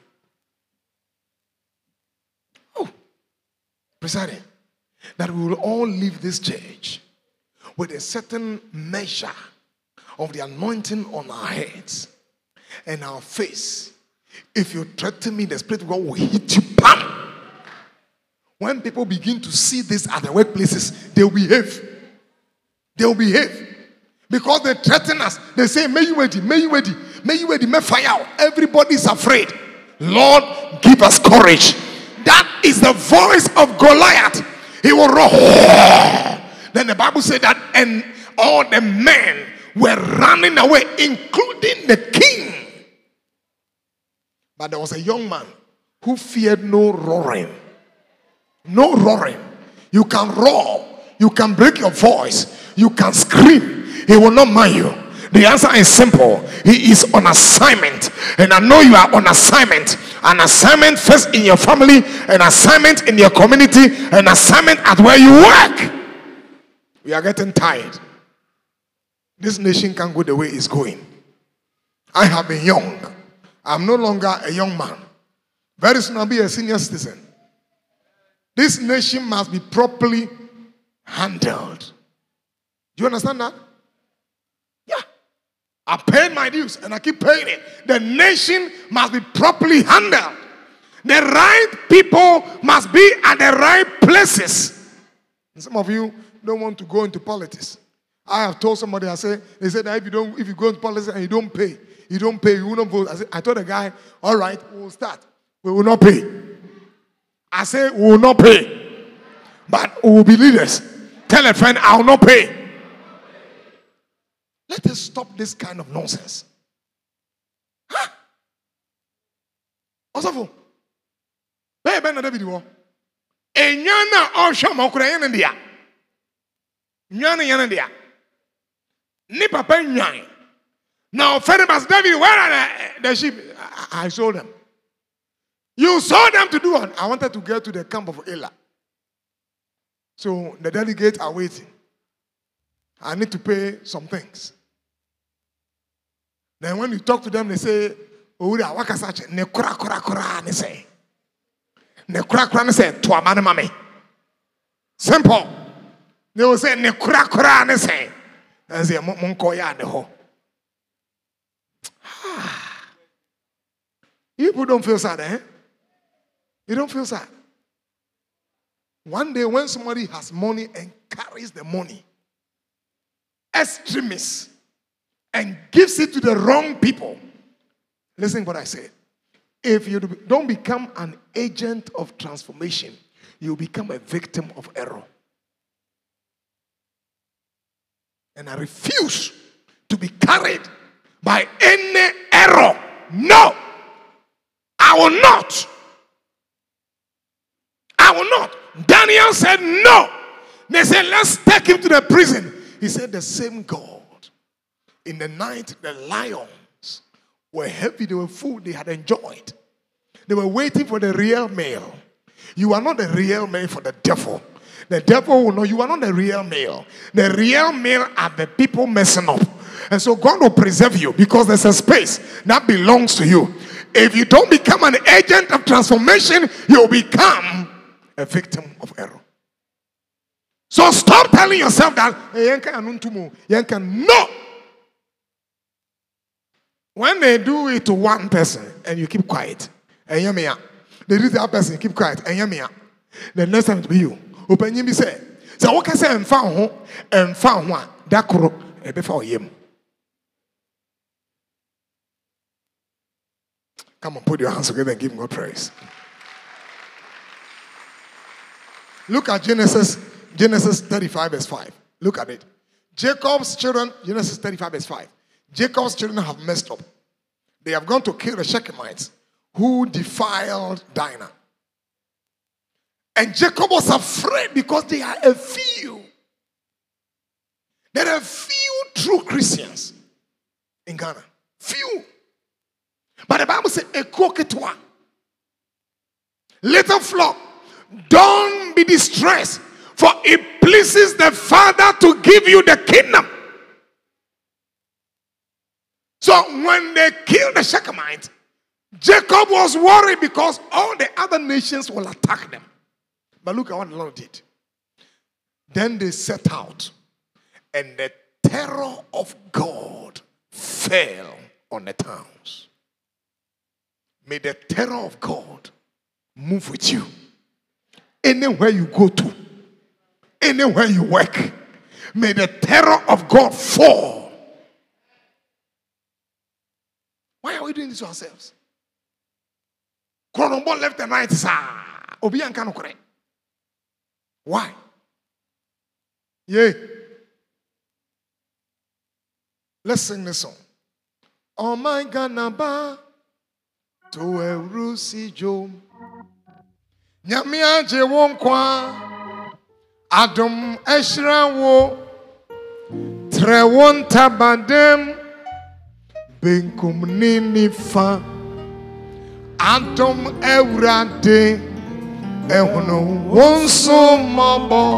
Speaker 1: Oh, presiding, that we will all leave this church with a certain measure of the anointing on our heads and our face. If you threaten me, the Spirit of God will hit you. Bam! When people begin to see this at the workplaces, they will behave. They will behave. Because they threaten us. They say, may you ready, may you ready, may you ready, may fire out. Everybody is afraid. Lord, give us courage. That is the voice of Goliath. He will roar. Then the Bible said that, and all the men were running away, including the king. But there was a young man who feared no roaring. No roaring. You can roar. You can break your voice. You can scream. He will not mind you. The answer is simple. He is on assignment. And I know you are on assignment. An assignment first in your family, an assignment in your community, an assignment at where you work. We are getting tired. This nation can't go the way it's going. I have been young. I'm no longer a young man. Very soon I'll be a senior citizen. This nation must be properly handled. Do you understand that? Yeah. I paid my dues and I keep paying it. The nation must be properly handled. The right people must be at the right places. And some of you don't want to go into politics. I have told somebody, they said that if you go into politics and you don't pay, you will not vote. I told the guy, all right, we will start. We will not pay. I say we will not pay. But we will be leaders. Tell a friend, I will not pay. Let us stop this kind of nonsense. Huh? Osofo. Be na David wo. Enyana ohwa makura yen ndia. Nyana yen ndia. Ni papa nyan. Now Pharaoh David, where are the sheep? I sold them. You sold them to do what? I wanted to get to the camp of Elah. So the delegates are waiting. I need to pay some things. Then when you talk to them, they say, "Ura wakasache ne kura kura kura," they say. Ne kura kura, they say, "Tuamane mame." Simple. They will say, "Ne kura kura," they say. And say, "Monko ya ne ho." You people don't feel sad, eh? You don't feel sad. One day when somebody has money and carries the money, extremists, and gives it to the wrong people. Listen to what I said. If you don't become an agent of transformation, you become a victim of error. And I refuse to be carried by any error. No, I will not. I will not. Daniel said no. They said, let's take him to the prison. He said, the same God. In the night, the lions were heavy, they were full, they had enjoyed. They were waiting for the real meal. You are not the real meal for the devil. The devil will know you are not the real meal. The real meal are the people messing up. And so God will preserve you because there's a space that belongs to you. If you don't become an agent of transformation, you'll become a victim of error. So stop telling yourself that, no. When they do it to one person and you keep quiet, they do it to the other person, you keep quiet, the next time it will be you. Open you say, so what can I say and found one that could before him. Come on, put your hands together and give God praise. Look at Genesis 35 verse 5. Look at it. Jacob's children, Genesis 35 verse 5. Jacob's children have messed up. They have gone to kill the Shechemites who defiled Dinah. And Jacob was afraid because they are a few. There are few true Christians in Ghana. Few. But the Bible says, "Ekoketwa, little flock, don't be distressed, for it pleases the Father to give you the kingdom." So when they killed the Shechemites, Jacob was worried because all the other nations will attack them. But look at what the Lord did. Then they set out, and the terror of God fell on the towns. May the terror of God move with you. Anywhere you go to, anywhere you work, may the terror of God fall. Why are we doing this to ourselves? Chronombo left and right, sir. Why? Yeah. Let's sing this song. Oh my God, Naba to a Rusi Jom. Nyamia Jewonkwa Adam Eshrawo Trewon Tabadem Benkum Ninifa Adam Eurade Ehuno Wonso Mobo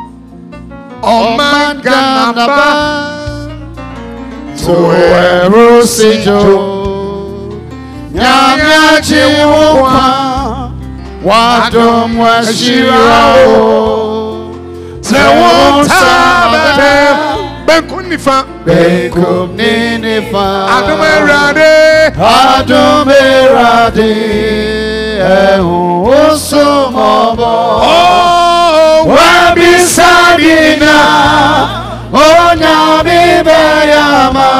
Speaker 1: Omaganaba
Speaker 4: to a Rusi Jom Nyamia Jewonkwa Wadom Washirao Trewon Tabadem
Speaker 1: benkum nifa.
Speaker 4: benkum ninifa.
Speaker 1: Adom Awurade.
Speaker 4: Adom Awurade. Ehu usumobo.
Speaker 1: Oh,
Speaker 4: Wabisadina. Onyami beyama.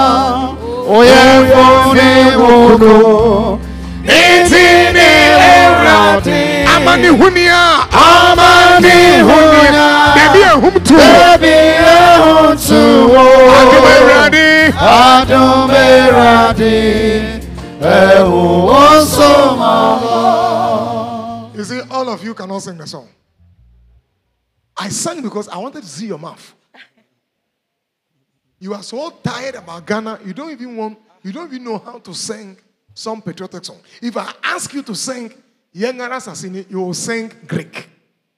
Speaker 4: Oyefuni wuku. Itini Awurade.
Speaker 1: Amani hunia.
Speaker 4: Amani hunia.
Speaker 1: Baby ehumtu.
Speaker 4: Baby ehumtu.
Speaker 1: Adom Awurade.
Speaker 4: Adom Awurade. Ehu usumobo.
Speaker 1: You see, all of you cannot sing the song. I sang because I wanted to see your mouth. You are so tired about Ghana, you don't even know how to sing some patriotic song. If I ask you to sing Yengara Sasini, you will sing Greek.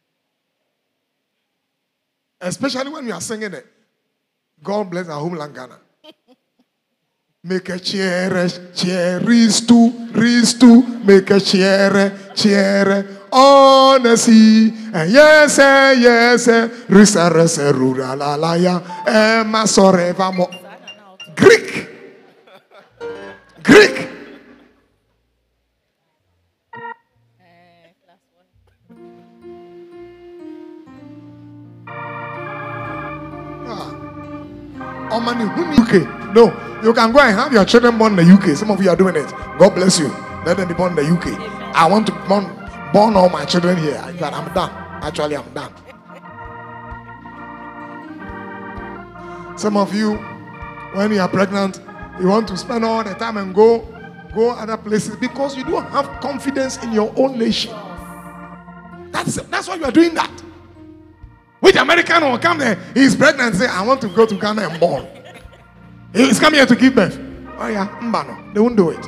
Speaker 1: Especially when you are singing it. God bless our homeland Ghana. Make a chair, ristu, make a chair, honesty, yes, risa, rura, la, la, ya, masore, vamo. Greek. UK. No, you can go and have your children born in the UK. Some of you are doing it. God bless you. Let them be born in the UK. I want to born all my children here. But I'm done. Actually, I'm done. Some of you, when you are pregnant, you want to spend all the time and go other places because you don't have confidence in your own nation. That's why you are doing that. Which American will come there? He's pregnant and say, I want to go to Ghana and born. He's coming here to give birth. Oh yeah, mbano. They won't do it.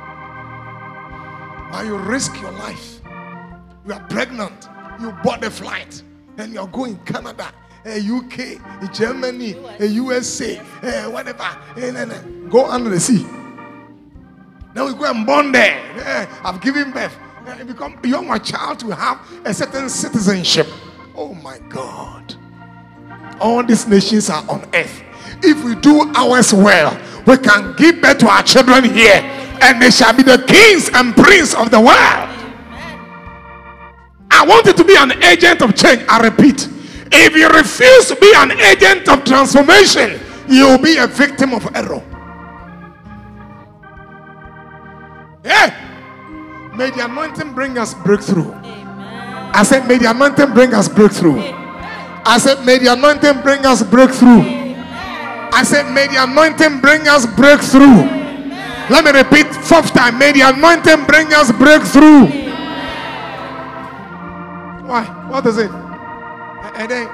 Speaker 1: But you risk your life. You are pregnant. You bought the flight. And you're going Canada, UK, Germany, USA, whatever. Go under the sea. Then we go and born there. I've given birth. You want my child to have a certain citizenship. Oh my God. All these nations are on earth. If we do ours well, we can give birth to our children here, and they shall be the kings and princes of the world. I want you to be an agent of change. I repeat, if you refuse to be an agent of transformation, you will be a victim of error. Yeah. May the anointing bring us breakthrough. I said, may the anointing bring us breakthrough. I said, may the anointing bring us breakthrough. I said, may the anointing bring us breakthrough. Let me repeat fourth time. May the anointing bring us breakthrough. Why? What is it? And then,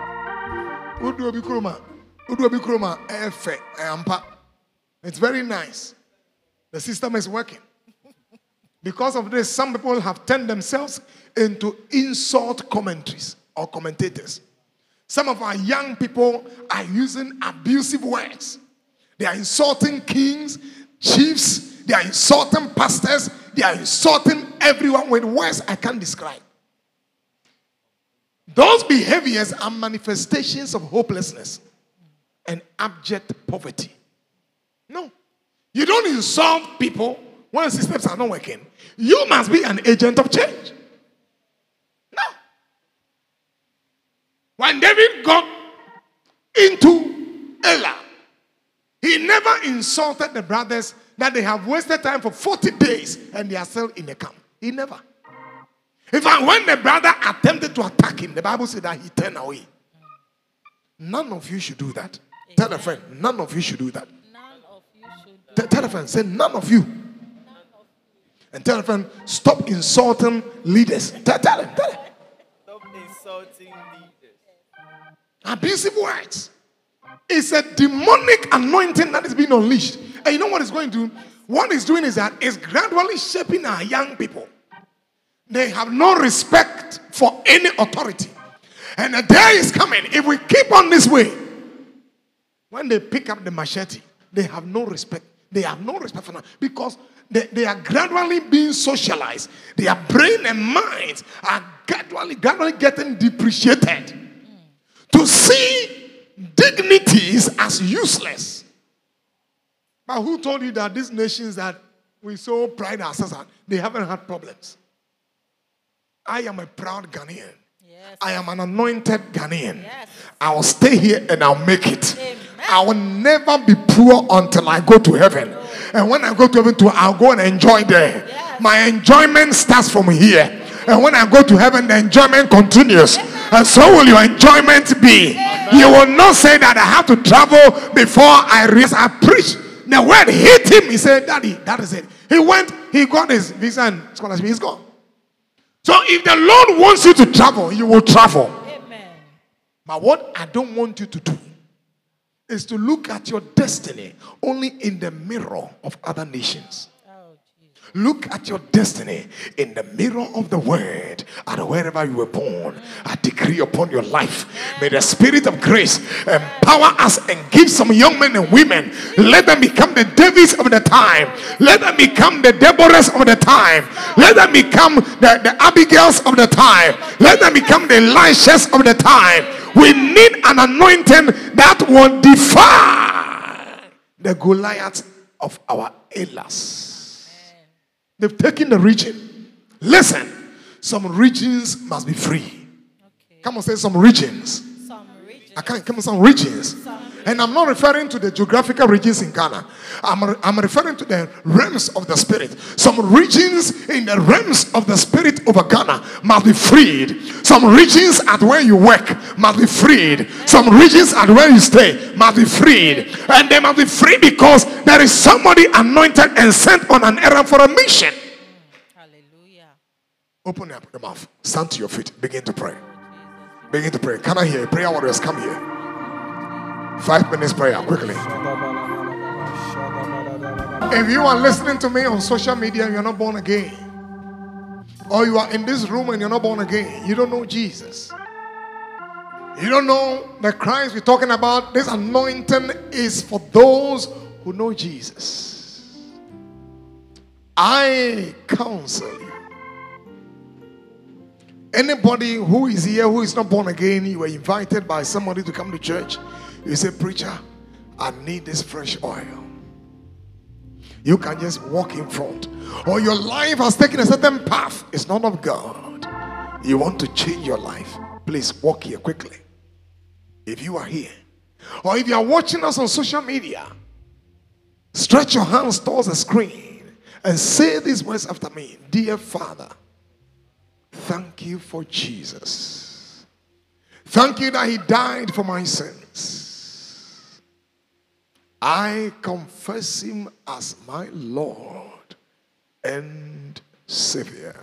Speaker 1: it's very nice. The system is working. Because of this, some people have turned themselves into insult commentaries or commentators. Some of our young people are using abusive words. They are insulting kings, chiefs, they are insulting pastors, they are insulting everyone with words I can't describe. Those behaviors are manifestations of hopelessness and abject poverty. No. You don't insult people when systems are not working. You must be an agent of change. No. When David got into Elah, he never insulted the brothers that they have wasted time for 40 days and they are still in the camp. He never. In fact, when the brother attempted to attack him, the Bible said that he turned away. None of you should do that. Amen. Tell a friend, none of you should do that.
Speaker 3: None of you should do
Speaker 1: Tell a friend, say none of you. And tell a friend, stop insulting leaders. Tell him.
Speaker 2: Stop insulting leaders.
Speaker 1: Abusive words. It's a demonic anointing that is being unleashed. And you know what it's going to do? What it's doing is that it's gradually shaping our young people. They have no respect for any authority. And the day is coming, if we keep on this way, when they pick up the machete, they have no respect. They have no respect for them because they are gradually being socialized. Their brain and minds are gradually getting depreciated. To see dignities as useless. But who told you that these nations that we so pride ourselves on, they haven't had problems? I am a proud Ghanaian.
Speaker 3: Yes.
Speaker 1: I am an anointed Ghanaian.
Speaker 3: Yes.
Speaker 1: I will stay here and I'll make it.
Speaker 3: Amen.
Speaker 1: I will never be poor until I go to heaven. And when I go to heaven, I'll go and enjoy there.
Speaker 3: Yes.
Speaker 1: My enjoyment starts from here. And when I go to heaven, the enjoyment continues. And so will your enjoyment be. You will not say that I have to travel before I reach. I preach. The word hit him. He said, Daddy, that is it. He went, he got his visa and scholarship. He's gone. So if the Lord wants you to travel, you will travel.
Speaker 3: Amen.
Speaker 1: But what I don't want you to do is to look at your destiny only in the mirror of other nations.
Speaker 3: Oh, Jesus.
Speaker 1: Look at your destiny in the mirror of the word. And wherever you were born, I decree upon your life, may the spirit of grace empower us and give some young men and women. Let them become the Davids of the time. Let them become the Deborahs of the time. Let them become the Abigails of the time. Let them become the Elishas of the time. We need an anointing that will defy the Goliaths of our elders. They've taken the region. Listen, some regions must be free.
Speaker 3: Okay.
Speaker 1: Come on, say some regions.
Speaker 3: Some regions.
Speaker 1: I can't come on, some regions. And I'm not referring to the geographical regions in Ghana. I'm referring to the realms of the spirit. Some regions in the realms of the spirit over Ghana must be freed. Some regions at where you work must be freed. Some regions at where you stay must be freed. And they must be free because there is somebody anointed and sent on an errand for a mission.
Speaker 3: Hallelujah.
Speaker 1: Open up your mouth. Stand to your feet. Begin to pray.
Speaker 3: Jesus.
Speaker 1: Begin to pray. Can I hear you? Prayer warriors, come here. 5 minutes prayer, quickly. If you are listening to me on social media and you're not born again, or you are in this room and you're not born again, you don't know Jesus. You don't know the Christ we're talking about. This anointing is for those who know Jesus. I counsel you. Anybody who is here who is not born again, you were invited by somebody to come to church. You say, preacher, I need this fresh oil. You can just walk in front. Or your life has taken a certain path. It's not of God. You want to change your life. Please walk here quickly. If you are here. Or if you are watching us on social media, stretch your hands towards the screen and say these words after me. Dear Father, thank you for Jesus. Thank you that he died for my sins. I confess him as my Lord and Savior.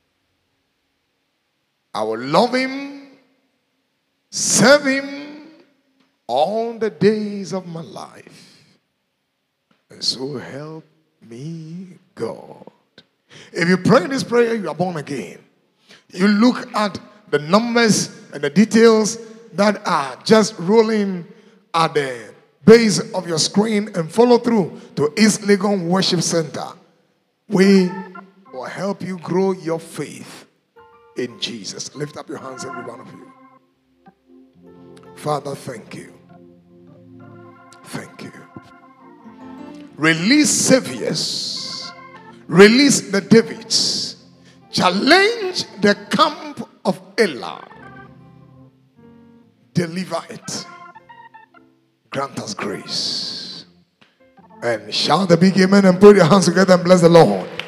Speaker 1: I will love him, serve him all the days of my life. And so help me God. If you pray this prayer, you are born again. You look at the numbers and the details that are just rolling at the base of your screen and follow through to East Legon Worship Center. We will help you grow your faith in Jesus. Lift up your hands, every one of you. Father, thank you. Thank you. Release saviors. Release the Davids. Challenge the camp of Elah. Deliver it. Grant us grace. And shout the big amen and put your hands together and bless the Lord.